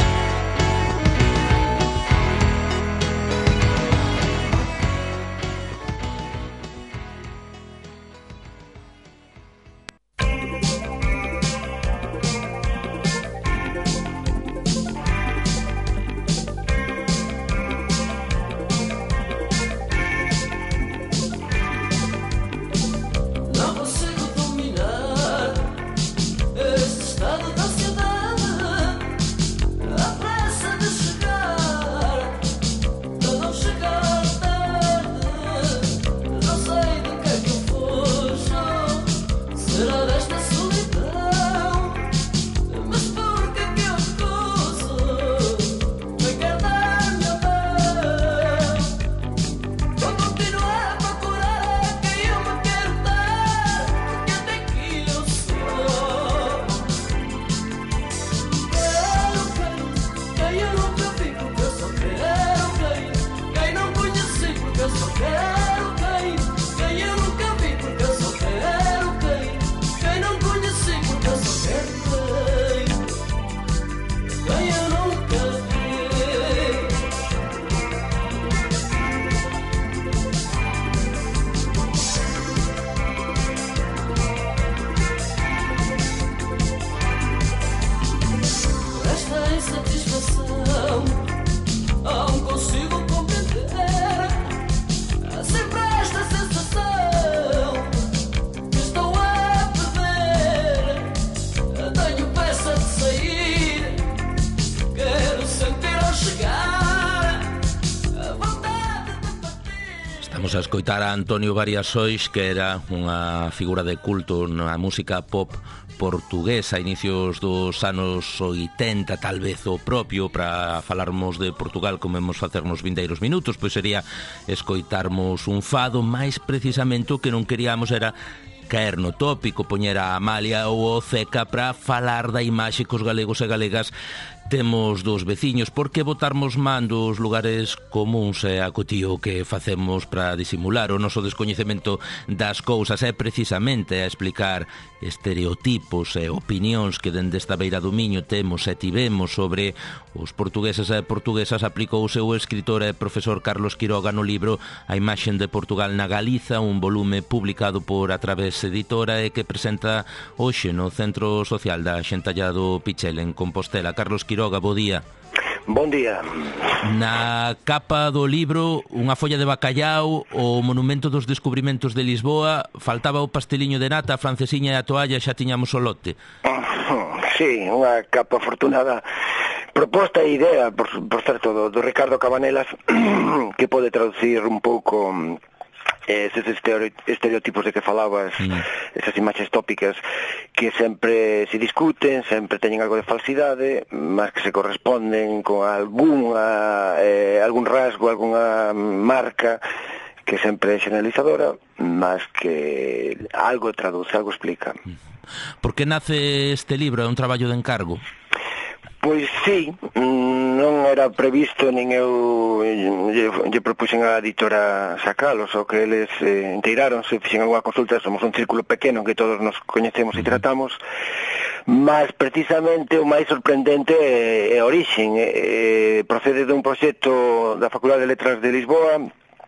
Estamos a escoitar a Antonio Varias Sois, que era unha figura de culto na música pop portuguesa a inicios dos anos oitenta, tal vez o propio para falarmos de Portugal como vamos facer nos vindeiros minutos, pois sería escoitarmos un fado. Mais precisamente o que non queríamos era caer no tópico, poñer a Amalia ou o Ceca para falar da imaxe que os galegos e galegas temos dos veciños. Por que botarmos man dos lugares comuns e acotío que facemos para disimular o noso descoñecemento das cousas? É precisamente a explicar estereotipos e opinións que dende esta beira do Miño temos e tivemos sobre os portugueses e portuguesas aplicou o seu escritor e profesor Carlos Quiroga no libro A imaxen de Portugal na Galiza, un volume publicado por A Través Editora e que presenta hoxe no Centro Social da Xentalla do Pichel en Compostela. Carlos Quiroga, bo día. Bon día. Na capa do libro, unha folla de bacallau, o monumento dos descubrimentos de Lisboa, faltaba o pasteliño de nata, a francesiña e a toalla, xa tiñamos o lote. Sí, unha capa afortunada proposta e idea, por, por certo, do, do Ricardo Cabanelas, que pode traducir un pouco eses estereotipos de que falabas, mm. esas imaxes tópicas que sempre se discuten, sempre teñen algo de falsidade, mas que se corresponden con alguna, eh, algún rasgo, algunha marca que sempre é generalizadora, mas que algo traduce, algo explica. Por que nace este libro? É un traballo de encargo? Pois sí, non era previsto, nin eu lle, lle propuxen a editora sacalos, o que eles eh, enteiráronse, fixen alguna consulta, somos un círculo pequeno que todos nos coñecemos e tratamos, mas precisamente o máis sorprendente é a orixen, eh, procede dun proxecto da Facultade de Letras de Lisboa,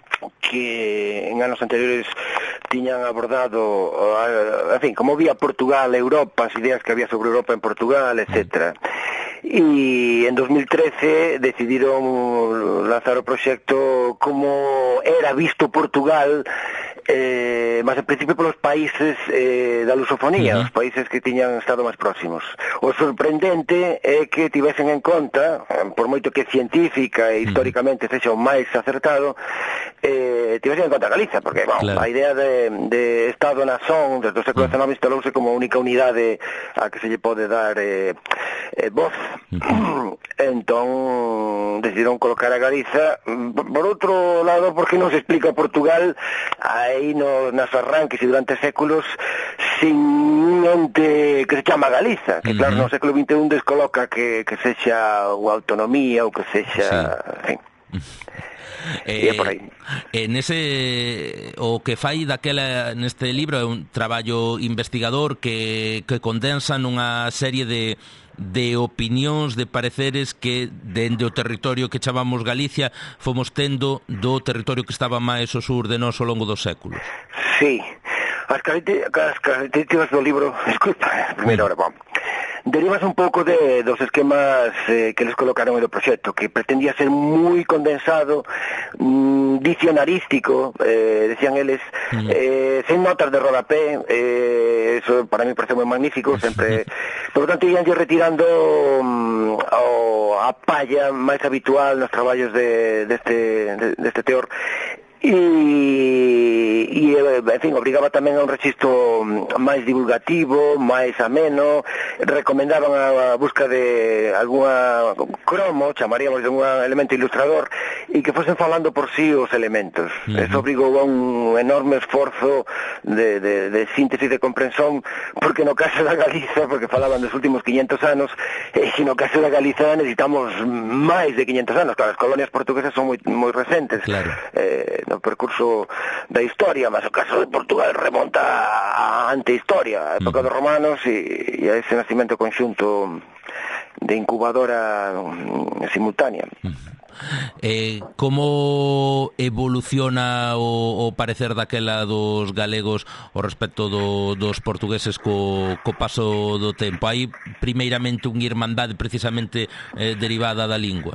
que en anos anteriores tiñan abordado, en fin, como vía Portugal, Europa, as ideas que había sobre Europa en Portugal, etcétera. e en dos mil trece decidiron lanzar o proxecto como era visto Portugal, eh, mas en principio polos países eh, da lusofonía, uh-huh. os países que tiñan estado máis próximos. O sorprendente é que tivesen en conta, por moito que científica e históricamente sexa o máis acertado, eh, tivesen en conta Galiza, porque bueno, claro. a idea de, de Estado-nación desde o século dezenove instalouse como a única unidade a que se lle pode dar eh, eh, voz. Uh-huh. Entón decidiron colocar a Galiza. Por outro lado, porque non se explica Portugal aí no, nas arranques e durante séculos sin un ente que se chama Galiza, que claro, uh-huh. no século vinte e un descoloca que, que sexa ou autonomía ou que sexa, sí. en fin. Eh, por aí. En ese o que fai daquela neste libro é un traballo investigador que, que condensa nunha serie de de opinións, de pareceres que dende o territorio que chamamos Galicia fomos tendo do territorio que estaba máis ao sur de nós ao longo dos séculos. Sí, as características do libro, disculpa, primeira hora, bom, derivas un pouco de, dos esquemas eh, que les colocaron no proxecto, que pretendía ser moi condensado, mm, dicionarístico, eh, decían eles, mm. eh, sen notas de rodapé, eh, eso para mí parece moi magnífico, sempre, por lo tanto, ian retirando um, o, a palla máis habitual nos traballos de, deste, de, deste teor, e, e, en fin, obrigaba tamén a un registro máis divulgativo, máis ameno, recomendaban a, a busca de alguna cromo, chamaríamos de un elemento ilustrador, e que fosen falando por sí os elementos. Uh-huh. Eso obrigou a un enorme esforzo de, de, de síntesis de comprensión, porque no caso da Galiza, porque falaban dos últimos quinhentos anos, e no caso da Galiza necesitamos máis de quinhentos anos. Claro, as colonias portuguesas son moi, moi recentes, claro. eh, no percurso da historia, mas o caso de Portugal remonta a antehistoria, a época uh-huh. dos romanos e, e a ese nacimento conxunto de incubadora simultánea. Uh-huh. Eh, como evoluciona o, o parecer daquela dos galegos ao respecto do, dos portugueses co, co paso do tempo? Hai primeiramente unha irmandade precisamente eh, derivada da lingua?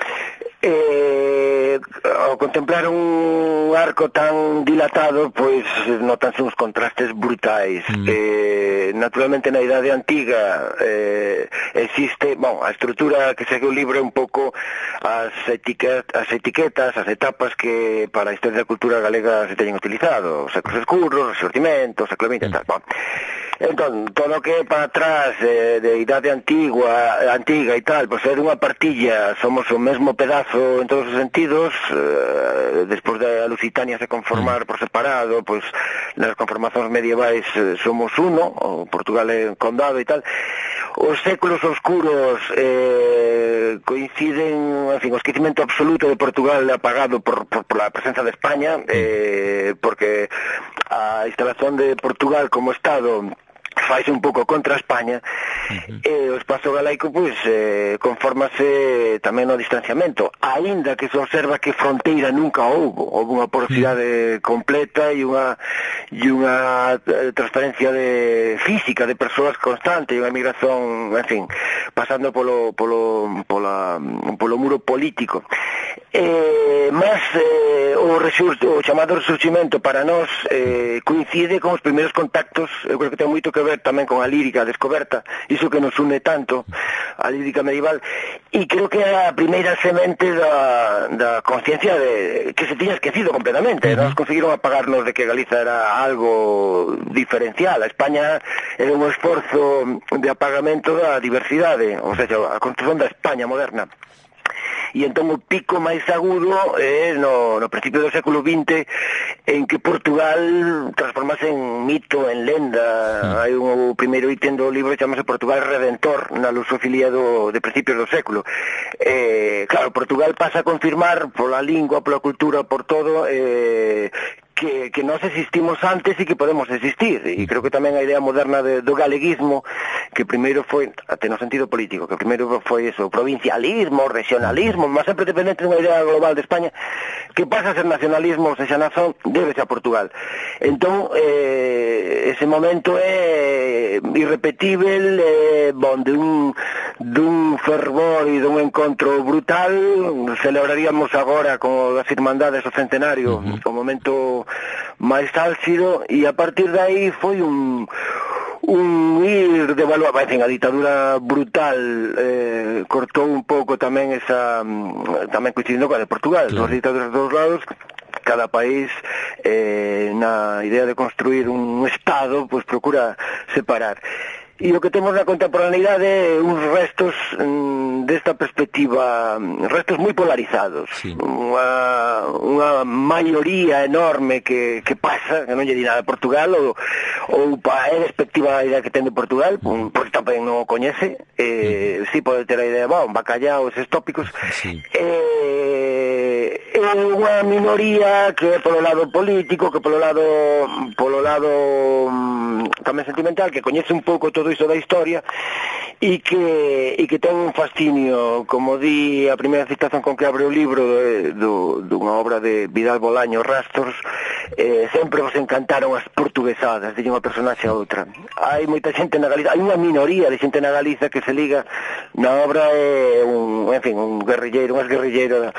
Eh, ao contemplar un arco tan dilatado, pois notanse uns contrastes brutais. Mm. Eh, naturalmente na Idade Antiga eh, existe, bon, a estrutura que segue o libro é un pouco as, etiquet, as etiquetas, as etapas que para a historia da cultura galega se teñen utilizado, os séculos escuros, o Rexurdimento, o século vinte e tal. Bon. Entón, todo o que é para atrás eh, de idade antigua, antiga e tal, pois é dunha partilla, somos o mesmo pedazo en todos os sentidos, eh, despois da Lusitania se conformar por separado, pois nas conformacións medievais eh, somos uno, o Portugal é condado e tal. Os séculos oscuros eh, coinciden, en fin, o esquecimento absoluto de Portugal apagado por, por, por la presenza de España, eh, porque a instalación de Portugal como Estado faise un pouco contra España, uh-huh. e o espazo galaico pois eh, conformase tamén no distanciamento, aínda que se observa que fronteira nunca houbo, houve unha porosidade uh-huh. completa e unha e unha transferencia de física de persoas constante e unha migración, en fin, pasando polo polo pola polo muro político. Eh, mas eh, o, resur, o chamado resurgimento para nós eh, coincide con os primeiros contactos, eu creo que ten moito que ver tamén con a lírica descoberta, iso que nos une tanto a lírica medieval, e creo que é a primeira semente da, da conciencia de que se tiña esquecido completamente. Uh-huh. Nos conseguiron apagarnos de que Galiza era algo diferencial. A España era un esforzo de apagamento da diversidade, ou seja, a construción da España moderna. E entón o pico máis agudo é no, no principio do século vinte, en que Portugal transformase en mito, en lenda. Mm. Hai un, o primeiro ítem do libro chamase Portugal Redentor, na lusofilia do, de principios do século. Eh, claro, Portugal pasa a confirmar pola lingua, pola cultura, por todo, eh, que, que nós existimos antes e que podemos existir. E creo que tamén a idea moderna de, do galeguismo, que primeiro foi, até no sentido político, que primeiro foi eso, o provincialismo, o regionalismo, mas sempre dependente dunha idea global de España, que pasa a ser nacionalismo, ou seja, nación, débese a Portugal. Entón, eh, ese momento é irrepetível, eh, bon, de un dun fervor e dun encontro brutal. Celebraríamos agora con as Irmandades o centenario, uh-huh. o momento máis álxido, e a partir de aí foi un un ir de valor, en a ditadura brutal eh, cortou un pouco tamén esa, tamén coincidindo con a de Portugal, claro. Dos ditaduras dos lados, cada país eh, na idea de construir un estado, pois procura separar. E o que temos na contemporaneidade é uns restos mm, desta perspectiva, restos moi polarizados, sí. unha, unha maioría enorme que, que pasa, que non lle di nada a Portugal, ou, ou é respectiva a idea que ten de Portugal, mm. porque tamén non o coñece, eh, mm. sí pode ter a idea, bah, un bacallao, eses tópicos, sí. eh, é unha minoría que é polo lado político, que polo lado polo lado mm, tamén sentimental, que coñece un pouco todo iso da historia e que, e que ten un fascinio, como di a primeira citación con que abre o libro de, do, dunha obra de Vidal Bolaño, Rastros, eh, sempre vos encantaron as portuguesadas, de unha personaxe a outra. Hai moita xente na Galiza, hai unha minoría de xente na Galiza que se liga na obra, é un, en fin, un guerrilleiro, un guerrilleiro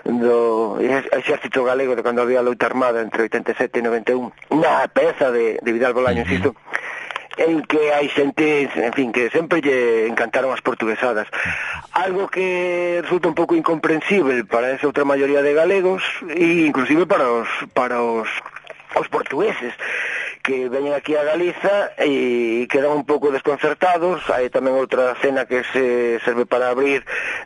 do exército galego de cando había a loita armada entre oitenta e sete e noventa e un, unha peza de, de Vidal Bolaño, uh-huh. insisto, en que hai xente, en fin, que sempre lle encantaron as portuguesadas. Algo que resulta un pouco incomprensible para esa outra maioría de galegos e inclusive para os para os os portugueses que veñen aquí a Galiza e quedan un pouco desconcertados. Hai tamén outra cena que se serve para abrir,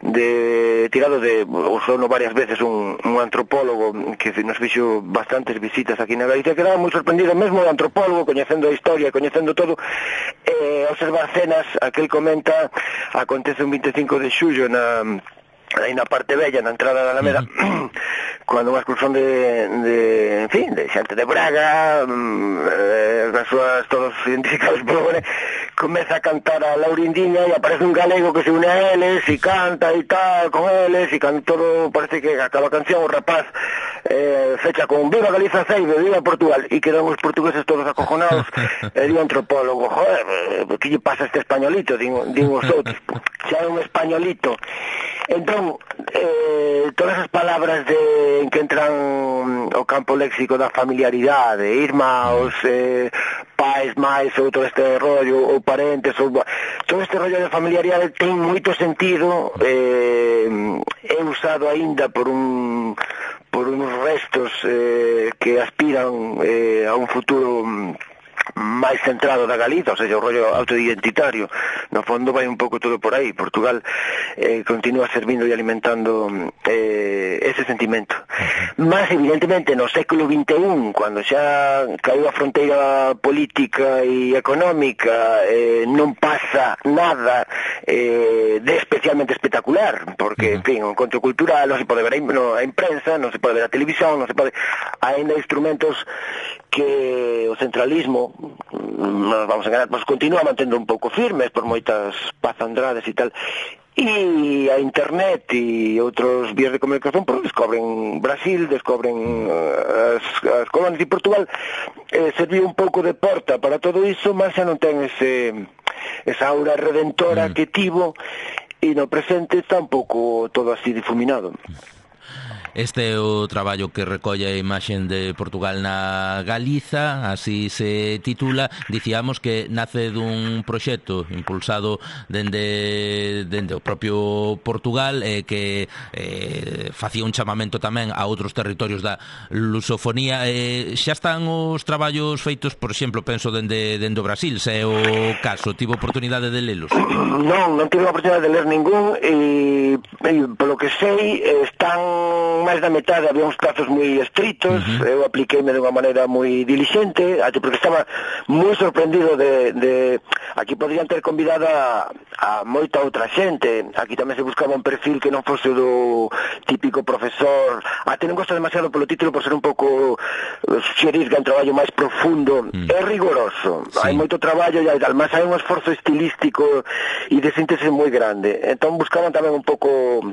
de tirado de, usou varias veces un, un antropólogo que nos fixo bastantes visitas aquí na Galicia, que era moi sorprendido, mesmo o antropólogo, coñecendo a historia, coñecendo todo, eh, observar cenas. Aquel comenta, acontece un vinte e cinco de xullo na aí na parte bella, na entrada da Alameda, uh-huh. cando unha excursón de, de, en fin, de xente de Braga, eh, as súas, todos identificados por Bone, comeza a cantar a Laurindiña e aparece un galego que se une a eles e canta e tal con eles, e cando todo parece que acaba a canción, o rapaz eh, fecha con Viva Galiza Ceibe, Viva Portugal, e quedan os portugueses todos acojonados. E di o antropólogo, joder, que lle pasa a este españolito? Din, din os outros, xa é un españolito. Entón, eh, todas as palabras de, en que entran o campo léxico da familiaridade, irmãos, eh, pais, máis, ou todo este rollo, ou parentes, ou todo este rollo de familiaridade ten moito sentido, eh, é usado aínda por un por uns restos eh, que aspiran eh, a un futuro máis centrado da Galiza, ou seja, o rollo autoidentitario. No fondo vai un pouco todo por aí. Portugal eh, continúa servindo e alimentando eh, ese sentimento. Mas, evidentemente, no século vinte e un, cando xa caiu a fronteira política e económica, eh, non pasa nada eh, de especialmente espectacular, porque, en fin, o encontro cultural non se pode ver a imprensa, non se pode ver a televisión, non se pode... Hai instrumentos que o centralismo, nos vamos a enganar, pues continúa mantendo un pouco firmes por moitas pazandrades e tal, e a internet e outros vías de comunicación pues, descobren Brasil, descobren uh, as, as colonias, e Portugal eh, serviu un pouco de porta para todo iso, mas xa non ten ese esa aura redentora mm. que tivo, e no presente está un pouco todo así difuminado. Este é o traballo que recolle a imaxen de Portugal na Galiza, así se titula. Dicíamos que nace dun proxecto impulsado dende, dende o propio Portugal, eh, que eh, facía un chamamento tamén a outros territorios da lusofonía. Eh, xa están os traballos feitos, por exemplo, penso dende, dende o Brasil, se é o caso. Tivo oportunidade de lelos? Non, non tive a oportunidade de ler ningún, e, e polo que sei, están máis da metade, había uns plazos moi estritos, uh-huh. eu apliqueime de unha maneira moi dilixente, porque estaba moi sorprendido de, de... Aquí podrían ter convidado a, a moita outra xente, aquí tamén se buscaba un perfil que non fose do típico profesor, até non gosto demasiado polo título por ser un pouco xerir que é un traballo máis profundo, uh-huh. é rigoroso, sí. Hai moito traballo e tal, mas hai un esforzo estilístico e de síntese moi grande, entón buscaban tamén un pouco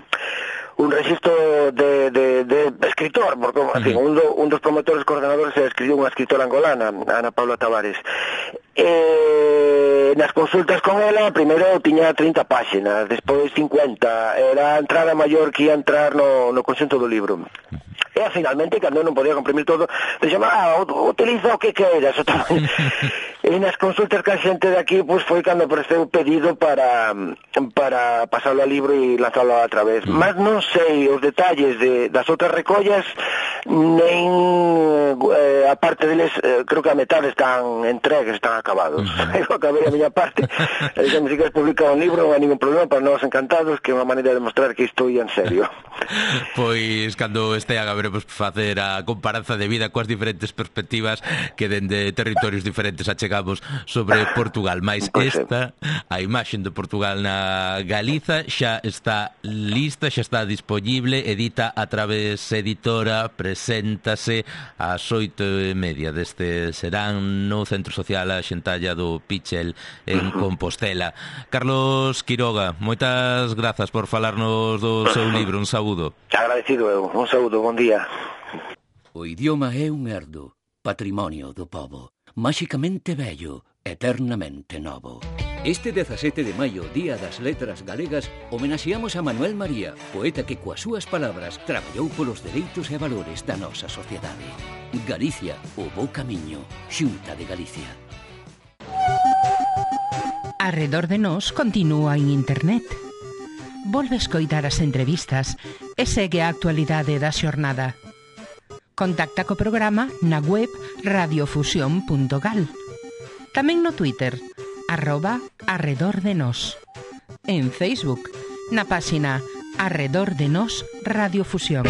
un registro de, de, de escritor, porque uh-huh. en fin, un, do, un dos promotores coordenadores é escribiu unha escritora angolana, Ana Paula Tavares. Eh, eh, nas consultas con ela, primeiro tiña trinta páxinas, despois cincuenta, era a entrada maior que ia entrar no, no conxunto do libro. E finalmente, cando non podía comprimir todo, dixeme, ah, utiliza o que queiras. E nas consultas que a xente de aquí, pues, foi cando apareceu o pedido para para pasarlo a libro e lanzarlo a través. Mm. Mas non sei os detalles de, das outras recollas, nen eh, a parte deles, eh, creo que a metade están entregues, están acabados. Mm. Eu acabei a miña parte, e dixemos, se queres publicar un libro, non hai ningún problema, para nós encantados, que é unha maneira de mostrar que isto ia en serio. Pois, cando estean a veremos facer a comparanza de vida coas diferentes perspectivas que dende territorios diferentes achegamos sobre Portugal. Mais esta, a imaxe de Portugal na Galiza xa está lista, xa está disponible, edita a través editora, preséntase ás oito e media deste serán no Centro Social a Xentalla do Pichel en Compostela. Carlos Quiroga, moitas grazas por falarnos do seu libro. Un saúdo. Agradecido eu, un saúdo, bon día. O idioma é un herdo, patrimonio do pobo, máxicamente bello, eternamente novo. Este dezasete de maio, Día das Letras Galegas, homenaxeamos a Manuel María, poeta que coas súas palabras traballou polos dereitos e valores da nosa sociedade. Galicia, o bo camiño, Xunta de Galicia. Arredor de nós continúa en internet. Volve escoitar as entrevistas e segue a actualidade da xornada. Contacta co programa na web radiofusión punto gal. Tamén no Twitter, arroba arredor de nós. En Facebook, na páxina Arredor de nós Radiofusión.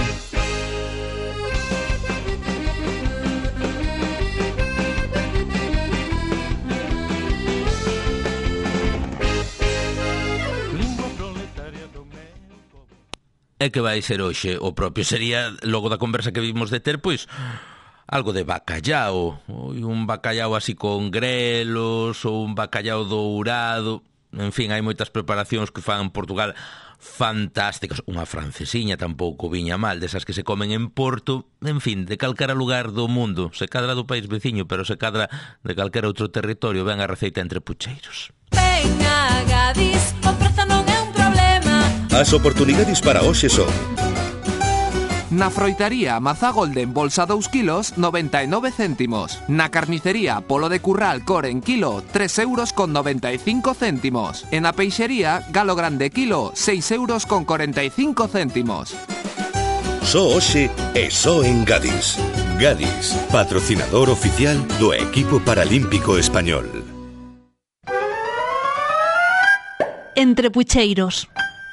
E que vai ser hoxe o propio sería, logo da conversa que vimos de ter, pois algo de bacallao, un bacallao así con grelos ou un bacallao dourado. En fin, hai moitas preparacións que fan en Portugal fantásticas. Unha francesiña tampouco viña mal, desas que se comen en Porto. En fin, de calquera lugar do mundo, se cadra do país veciño, pero se cadra de calquera outro territorio, ven a receita entre pucheiros. Venga, Gadis, o prezo non é un problema. As oportunidades para hoxe son: na froitaría Mazá Golden bolsa dous kilos, noventa e nove céntimos. Na carnicería Polo de Curral Core en kilo, tres euros con noventa e cinco céntimos. E na peixería Galo Grande kilo, seis euros con cuarenta e cinco céntimos. Só hoxe e só en Gadis. Gadis, patrocinador oficial do equipo paralímpico español. Entre pucheiros.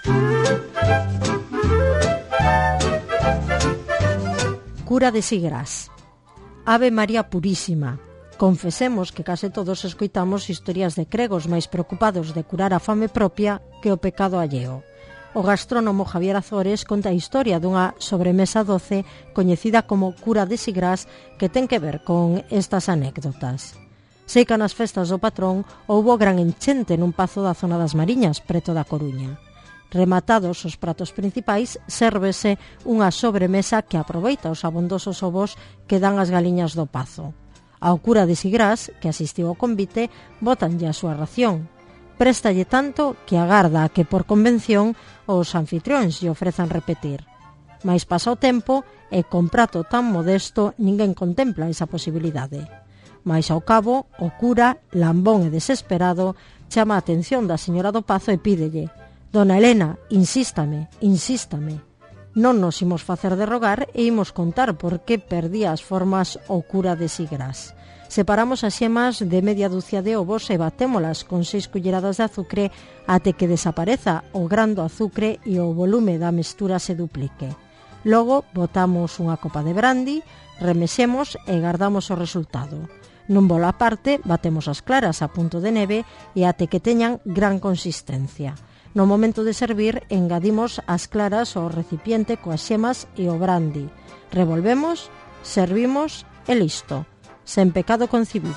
Cura de Sigrás. Ave María Purísima. Confesemos que case todos escoitamos historias de cregos máis preocupados de curar a fame propia que o pecado alleo. O gastrónomo Javier Azores conta a historia dunha sobremesa doce coñecida como Cura de Sigrás que ten que ver con estas anécdotas. Sei que nas festas do patrón houbo gran enchente nun pazo da zona das Mariñas, preto da Coruña. Rematados os pratos principais, sérvese unha sobremesa que aproveita os abondosos ovos que dan as galiñas do pazo. Ao cura de Sigrás, que asistiu ao convite, bótanlle a súa ración. Préstalle tanto que agarda a que, por convención, os anfitrións lle ofrezan repetir. Mais pasa o tempo e, con prato tan modesto, ninguén contempla esa posibilidade. Mais ao cabo, o cura, lambón e desesperado, chama a atención da señora do pazo e pídelle: Dona Elena, insístame, insístame. Non nos imos facer de rogar e imos contar por que perdía as formas o cura de Sigrás. Separamos as xemas de media dúcia de ovos e batémolas con seis culleradas de azucre até que desapareza o gran do azucre e o volume da mestura se duplique. Logo, botamos unha copa de brandy, remexemos e guardamos o resultado. Nun bolo aparte, batemos as claras a punto de neve e até que teñan gran consistencia. No momento de servir, engadimos as claras ao recipiente coas xemas e o brandy. Revolvemos, servimos e listo. Sen pecado concibidos.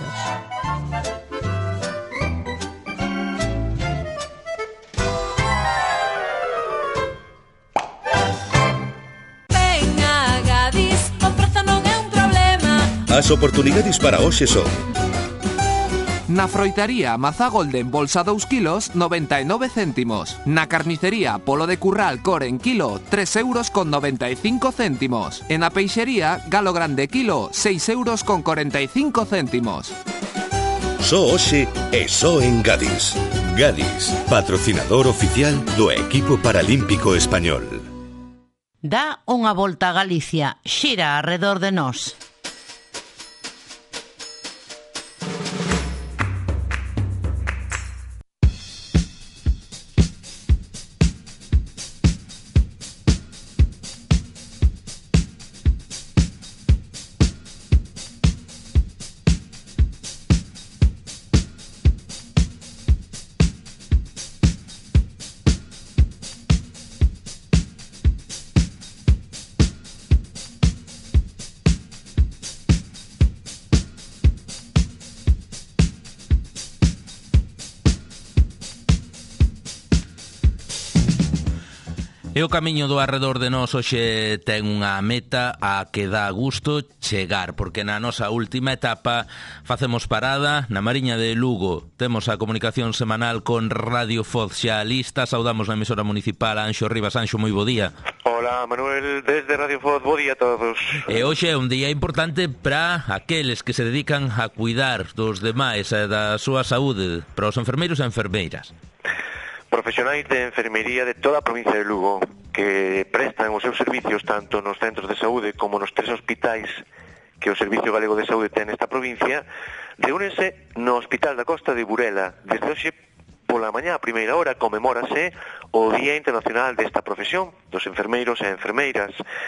Venga, Gadis, o prezo non é un problema. As oportunidades para hoxe son: Na froitaría Mazá Golden bolsa dous kilos, noventa e nove céntimos. Na carnicería Polo de Curral Coren kilo, tres euros con noventa e cinco céntimos. E na peixería Galo Grande kilo, seis euros con cuarenta e cinco céntimos. Só hoxe e só en Gadis. Gadis, patrocinador oficial do equipo paralímpico español. Dá unha volta a Galicia, xira arredor de nós. E o camiño do arredor de nós hoxe ten unha meta a que dá gusto chegar, porque na nosa última etapa facemos parada na Mariña de Lugo. Temos a comunicación semanal con Radio Foz xa lista. Saudamos na emisora municipal a Anxo Rivas. Anxo, moi bo día. Hola, Manuel, desde Radio Foz, bo día a todos. E hoxe é un día importante para aqueles que se dedican a cuidar dos demais e da súa saúde, para os enfermeiros e enfermeiras. Profesionais de enfermería de toda a provincia de Lugo que prestan os seus servicios tanto nos centros de saúde como nos tres hospitais que o Servicio Galego de Saúde ten nesta provincia, reúnense no Hospital da Costa de Burela. Desde hoxe pola mañá a primeira hora comemórase o Día Internacional desta profesión dos enfermeiros e enfermeiras.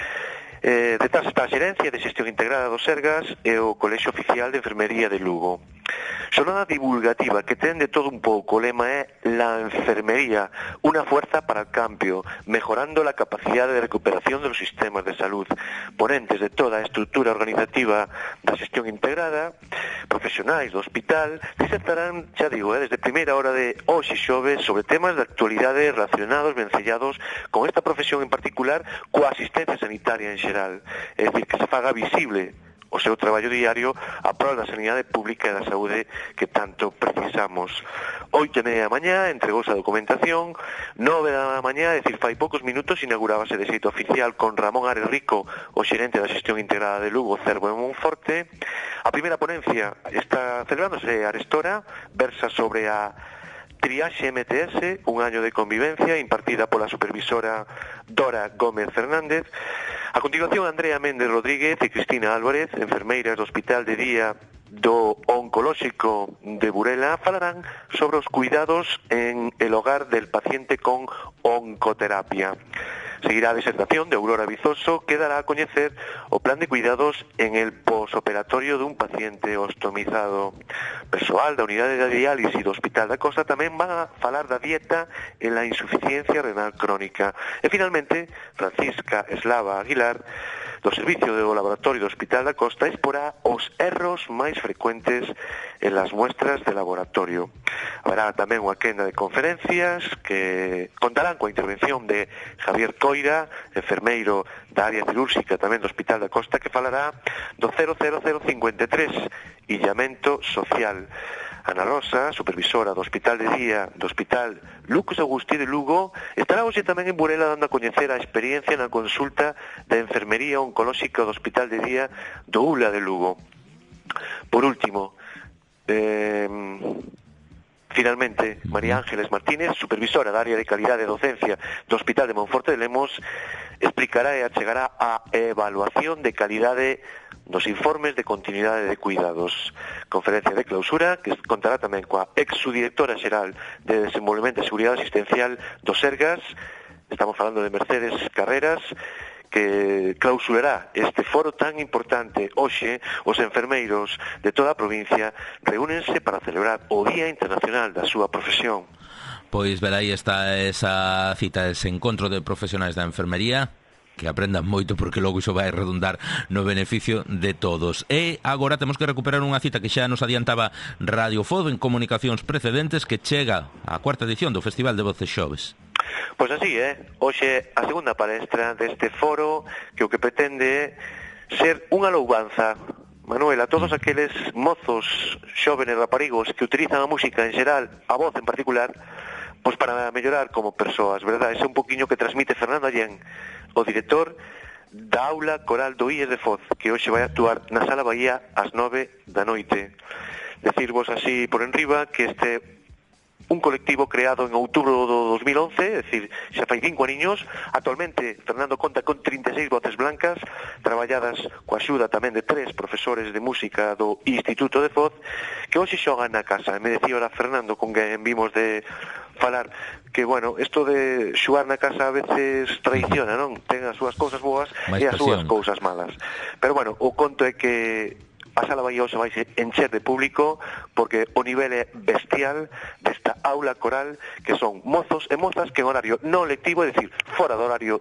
Eh, detrás está a Xerencia de Xestión Integrada dos Sergas e o Colexio Oficial de Enfermería de Lugo. Xornada divulgativa que ten de todo un pouco. O lema é la enfermería, una fuerza para el cambio, mejorando la capacidad de recuperación de los sistemas de salud. Ponentes de toda a estrutura organizativa da xestión integrada, profesionais do hospital, disertarán, xa digo, eh, desde primeira hora de hoxe xoves sobre temas de actualidade relacionados, vencellados con esta profesión en particular, coa asistencia sanitaria en xeral. É dicir, que se faga visible o seu traballo diario a prol da sanidade pública e da saúde que tanto precisamos. Oito e media da mañá entregouse a documentación, nove da mañá, é dicir, fai poucos minutos, inaugurábase de xeito oficial con Ramón Ares Rico, o xerente da xestión integrada de Lugo, Cervo e Monforte. A primeira ponencia está celebrándose a Arestora, versa sobre a Triaxe M T S, un año de convivencia, impartida pola supervisora Dora Gómez Fernández. A continuación, Andrea Méndez Rodríguez e Cristina Álvarez, enfermeiras do Hospital de Día do Oncolóxico de Burela, falarán sobre os cuidados en el hogar del paciente con oncoterapia. Seguirá a disertación de Aurora Vizoso, que dará a coñecer o plan de cuidados en el posoperatorio dun paciente ostomizado. Persoal da unidade de diálise do Hospital da Costa tamén van a falar da dieta e la insuficiencia renal crónica. E finalmente, Francisca Eslava Aguilar, do Servicio do Laboratorio do Hospital da Costa, exporá os erros máis frecuentes en las muestras de laboratorio. Haberá tamén unha quenda de conferencias que contarán coa intervención de Javier Coira, enfermeiro da área cirúrxica tamén do Hospital da Costa, que falará do cero cero cero cincuenta e tres, illamento social. Ana Rosa, supervisora do Hospital de Día do Hospital Lucas Agustí de Lugo, estará hoxe tamén en Burela dando a coñecer a experiencia na consulta da enfermería oncolóxica do Hospital de Día do U L A de Lugo. Por último, eh, finalmente, María Ángeles Martínez, supervisora da área de calidade e docencia do Hospital de Monforte de Lemos, explicará e achegará a evaluación de calidade dos informes de continuidade de cuidados. Conferencia de clausura que contará tamén coa ex-subdirectora xeral de Desenvolvemento e Seguridade Asistencial do Sergas, estamos falando de Mercedes Carreras, que clausurará este foro tan importante. Hoxe, os enfermeiros de toda a provincia reúnense para celebrar o Día Internacional da súa profesión. Pois ver aí está esa cita, ese encontro de profesionais da enfermería, que aprendan moito porque logo iso vai redundar no beneficio de todos. E agora temos que recuperar unha cita que xa nos adiantaba Radio Foz en comunicacións precedentes, que chega a cuarta edición do Festival de Voces Xoves. Pois así, eh? Hoxe a segunda palestra deste foro que o que pretende ser unha louvanza Manuel, a todos aqueles mozos, xóvenes, raparigos que utilizan a música en xeral, a voz en particular, pois para mellorar como persoas, verdad? Ese é un poquinho que transmite Fernando Allén, o director da aula coral do I E S de Foz, que hoxe vai actuar na Sala Bahía ás nove da noite. Decirvos así por enriba que este un colectivo creado en outubro do dos mil once, é dicir, xa fai cinco aniños. Actualmente Fernando conta con trinta e seis voces blancas, traballadas coa axuda tamén de tres profesores de música do Instituto de Foz, que hoxe xogan na casa. E me decía ora Fernando, con que vimos de falar, que, bueno, isto de xogar na casa a veces traiciona, non? Ten as súas cousas boas e as súas cousas malas. Pero, bueno, o conto é que a Sala Bahía se vai encher de público porque o nivel é bestial desta aula coral, que son mozos e mozas que en horario non lectivo, é dicir, fora do horario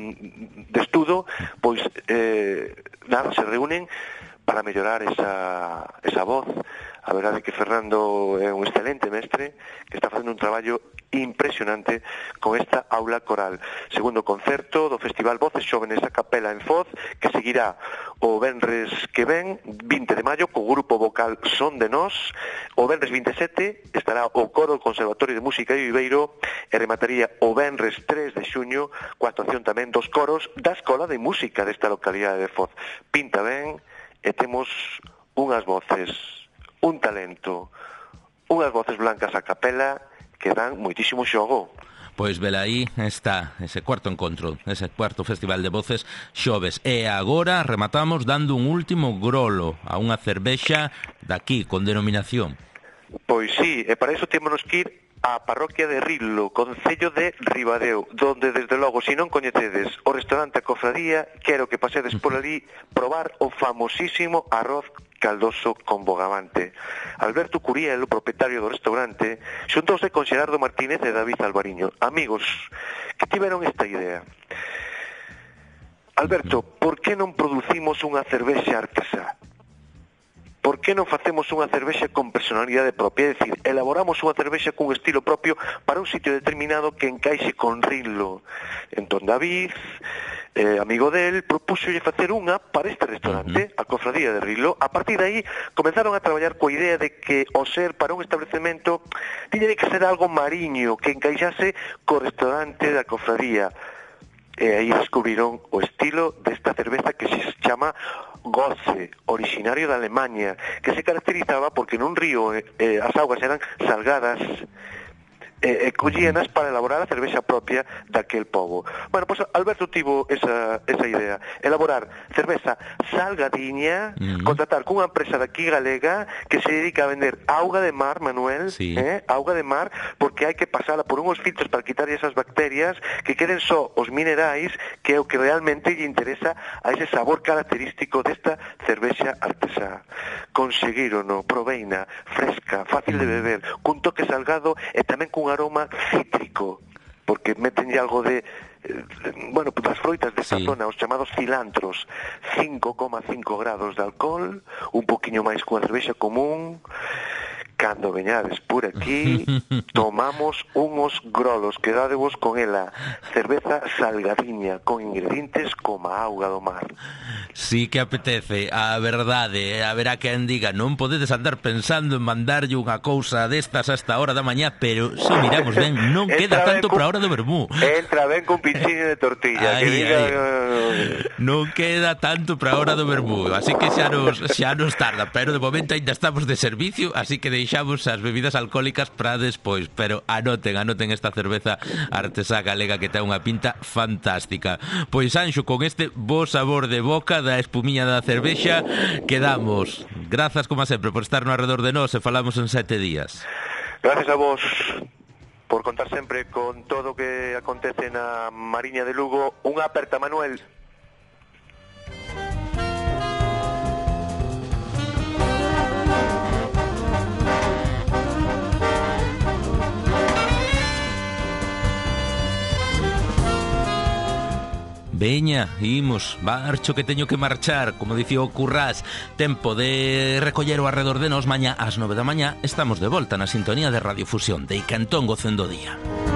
de estudo, pois eh, nada, se reúnen para mellorar esa, esa voz. A verdade é que Fernando é un excelente mestre que está facendo un traballo impresionante con esta aula coral. Segundo concerto do Festival Voces Xóvenes a Capela en Foz, que seguirá o venres que ven, vinte de maio, co grupo vocal Son de Nós. O venres vinte e sete estará o coro do Conservatorio de Música de Viveiro e remataría o venres tres de xuño coa actuación tamén dos coros da Escola de Música desta localidade de Foz. Pinta ben e temos unhas voces, un talento, unhas voces blancas a capela que dan moitísimo xogo. Pois vela aí está ese cuarto encontro, ese cuarto Festival de Voces Xoves. E agora rematamos dando un último grolo a unha cervexa daqui, con denominación. Pois sí, e para iso temos que ir a parroquia de Rilo, concello de Ribadeo, donde, desde logo, se non coñecedes o restaurante A Cofradía, quero que pasedes por ali probar o famosísimo arroz caldoso con bogavante. Alberto Curiel, o propietario do restaurante, xuntouse con Xerardo Martínez e David Alvariño, amigos que tiveron esta idea. Alberto, por que non producimos unha cervexa artesá? Por que non facemos unha cervexa con personalidade propia? É dicir, elaboramos unha cervexa cun estilo propio para un sitio determinado que encaixe con Rilo. Entón David, eh, amigo del, propúxolle facer unha para este restaurante, a Cofradía de Rilo. A partir de aí, comenzaron a traballar coa idea de que o ser para un establecemento tiña que ser algo mariño, que encaixase co restaurante da Cofradía. E aí descubriron o estilo desta cerveza que se chama Goze, originario de Alemania, que se caracterizaba porque nun río eh, as augas eran salgadas e eh, collíanas para elaborar a cervexa propia daquel pobo. Bueno, pois pues Alberto tivo esa, esa idea, elaborar cerveza salgadiña, mm-hmm. contratar cunha empresa daqui galega que se dedica a vender auga de mar, Manuel, sí. eh, auga de mar, porque hai que pasala por unhos filtros para quitar esas bacterias, que queden só os minerais, que é o que realmente lle interesa a ese sabor característico desta cervexa artesá. Conseguirono, proveina, fresca, fácil de beber, cun toque salgado e tamén cun aroma cítrico, porque meten algo de eh, bueno, das froitas desta sí. zona, os chamados cilantros. Cinco coma cinco grados de alcohol, un poquinho máis cunha cervexa común. Cando veñades por aquí, tomamos unhos grolos, quedadevos con ela. Cerveza salgadiña, con ingredientes como a auga do mar. Sí que apetece, a verdade, a verá quen diga, non podedes andar pensando en mandarlle unha cousa destas a esta hora da mañá, pero se miramos ben, non queda tanto para a hora do vermú. Entra ben con pinchiño de tortilla, ay, que diga... Ay. Non queda tanto para a hora do vermú, así que xa nos, xa nos tarda, pero de momento ainda estamos de servicio, así que deixamos as bebidas alcohólicas para despois, pero anoten, anoten esta cerveza artesá galega que ten unha pinta fantástica. Pois Anxo, con este bo sabor de boca da espumiña da cervexa, quedamos. Grazas, como sempre, por estar no arredor de nós e falamos en sete días. Gracias a vos por contar sempre con todo o que acontece na Mariña de Lugo. Unha aperta, Manuel. Veña, imos, marcho que teño que marchar, como dicía o Currás. Tempo de recoller o arredor de nós. Mañá ás nove da mañá estamos de volta na sintonía de Radio Fusión de Cantón Gocendo Día.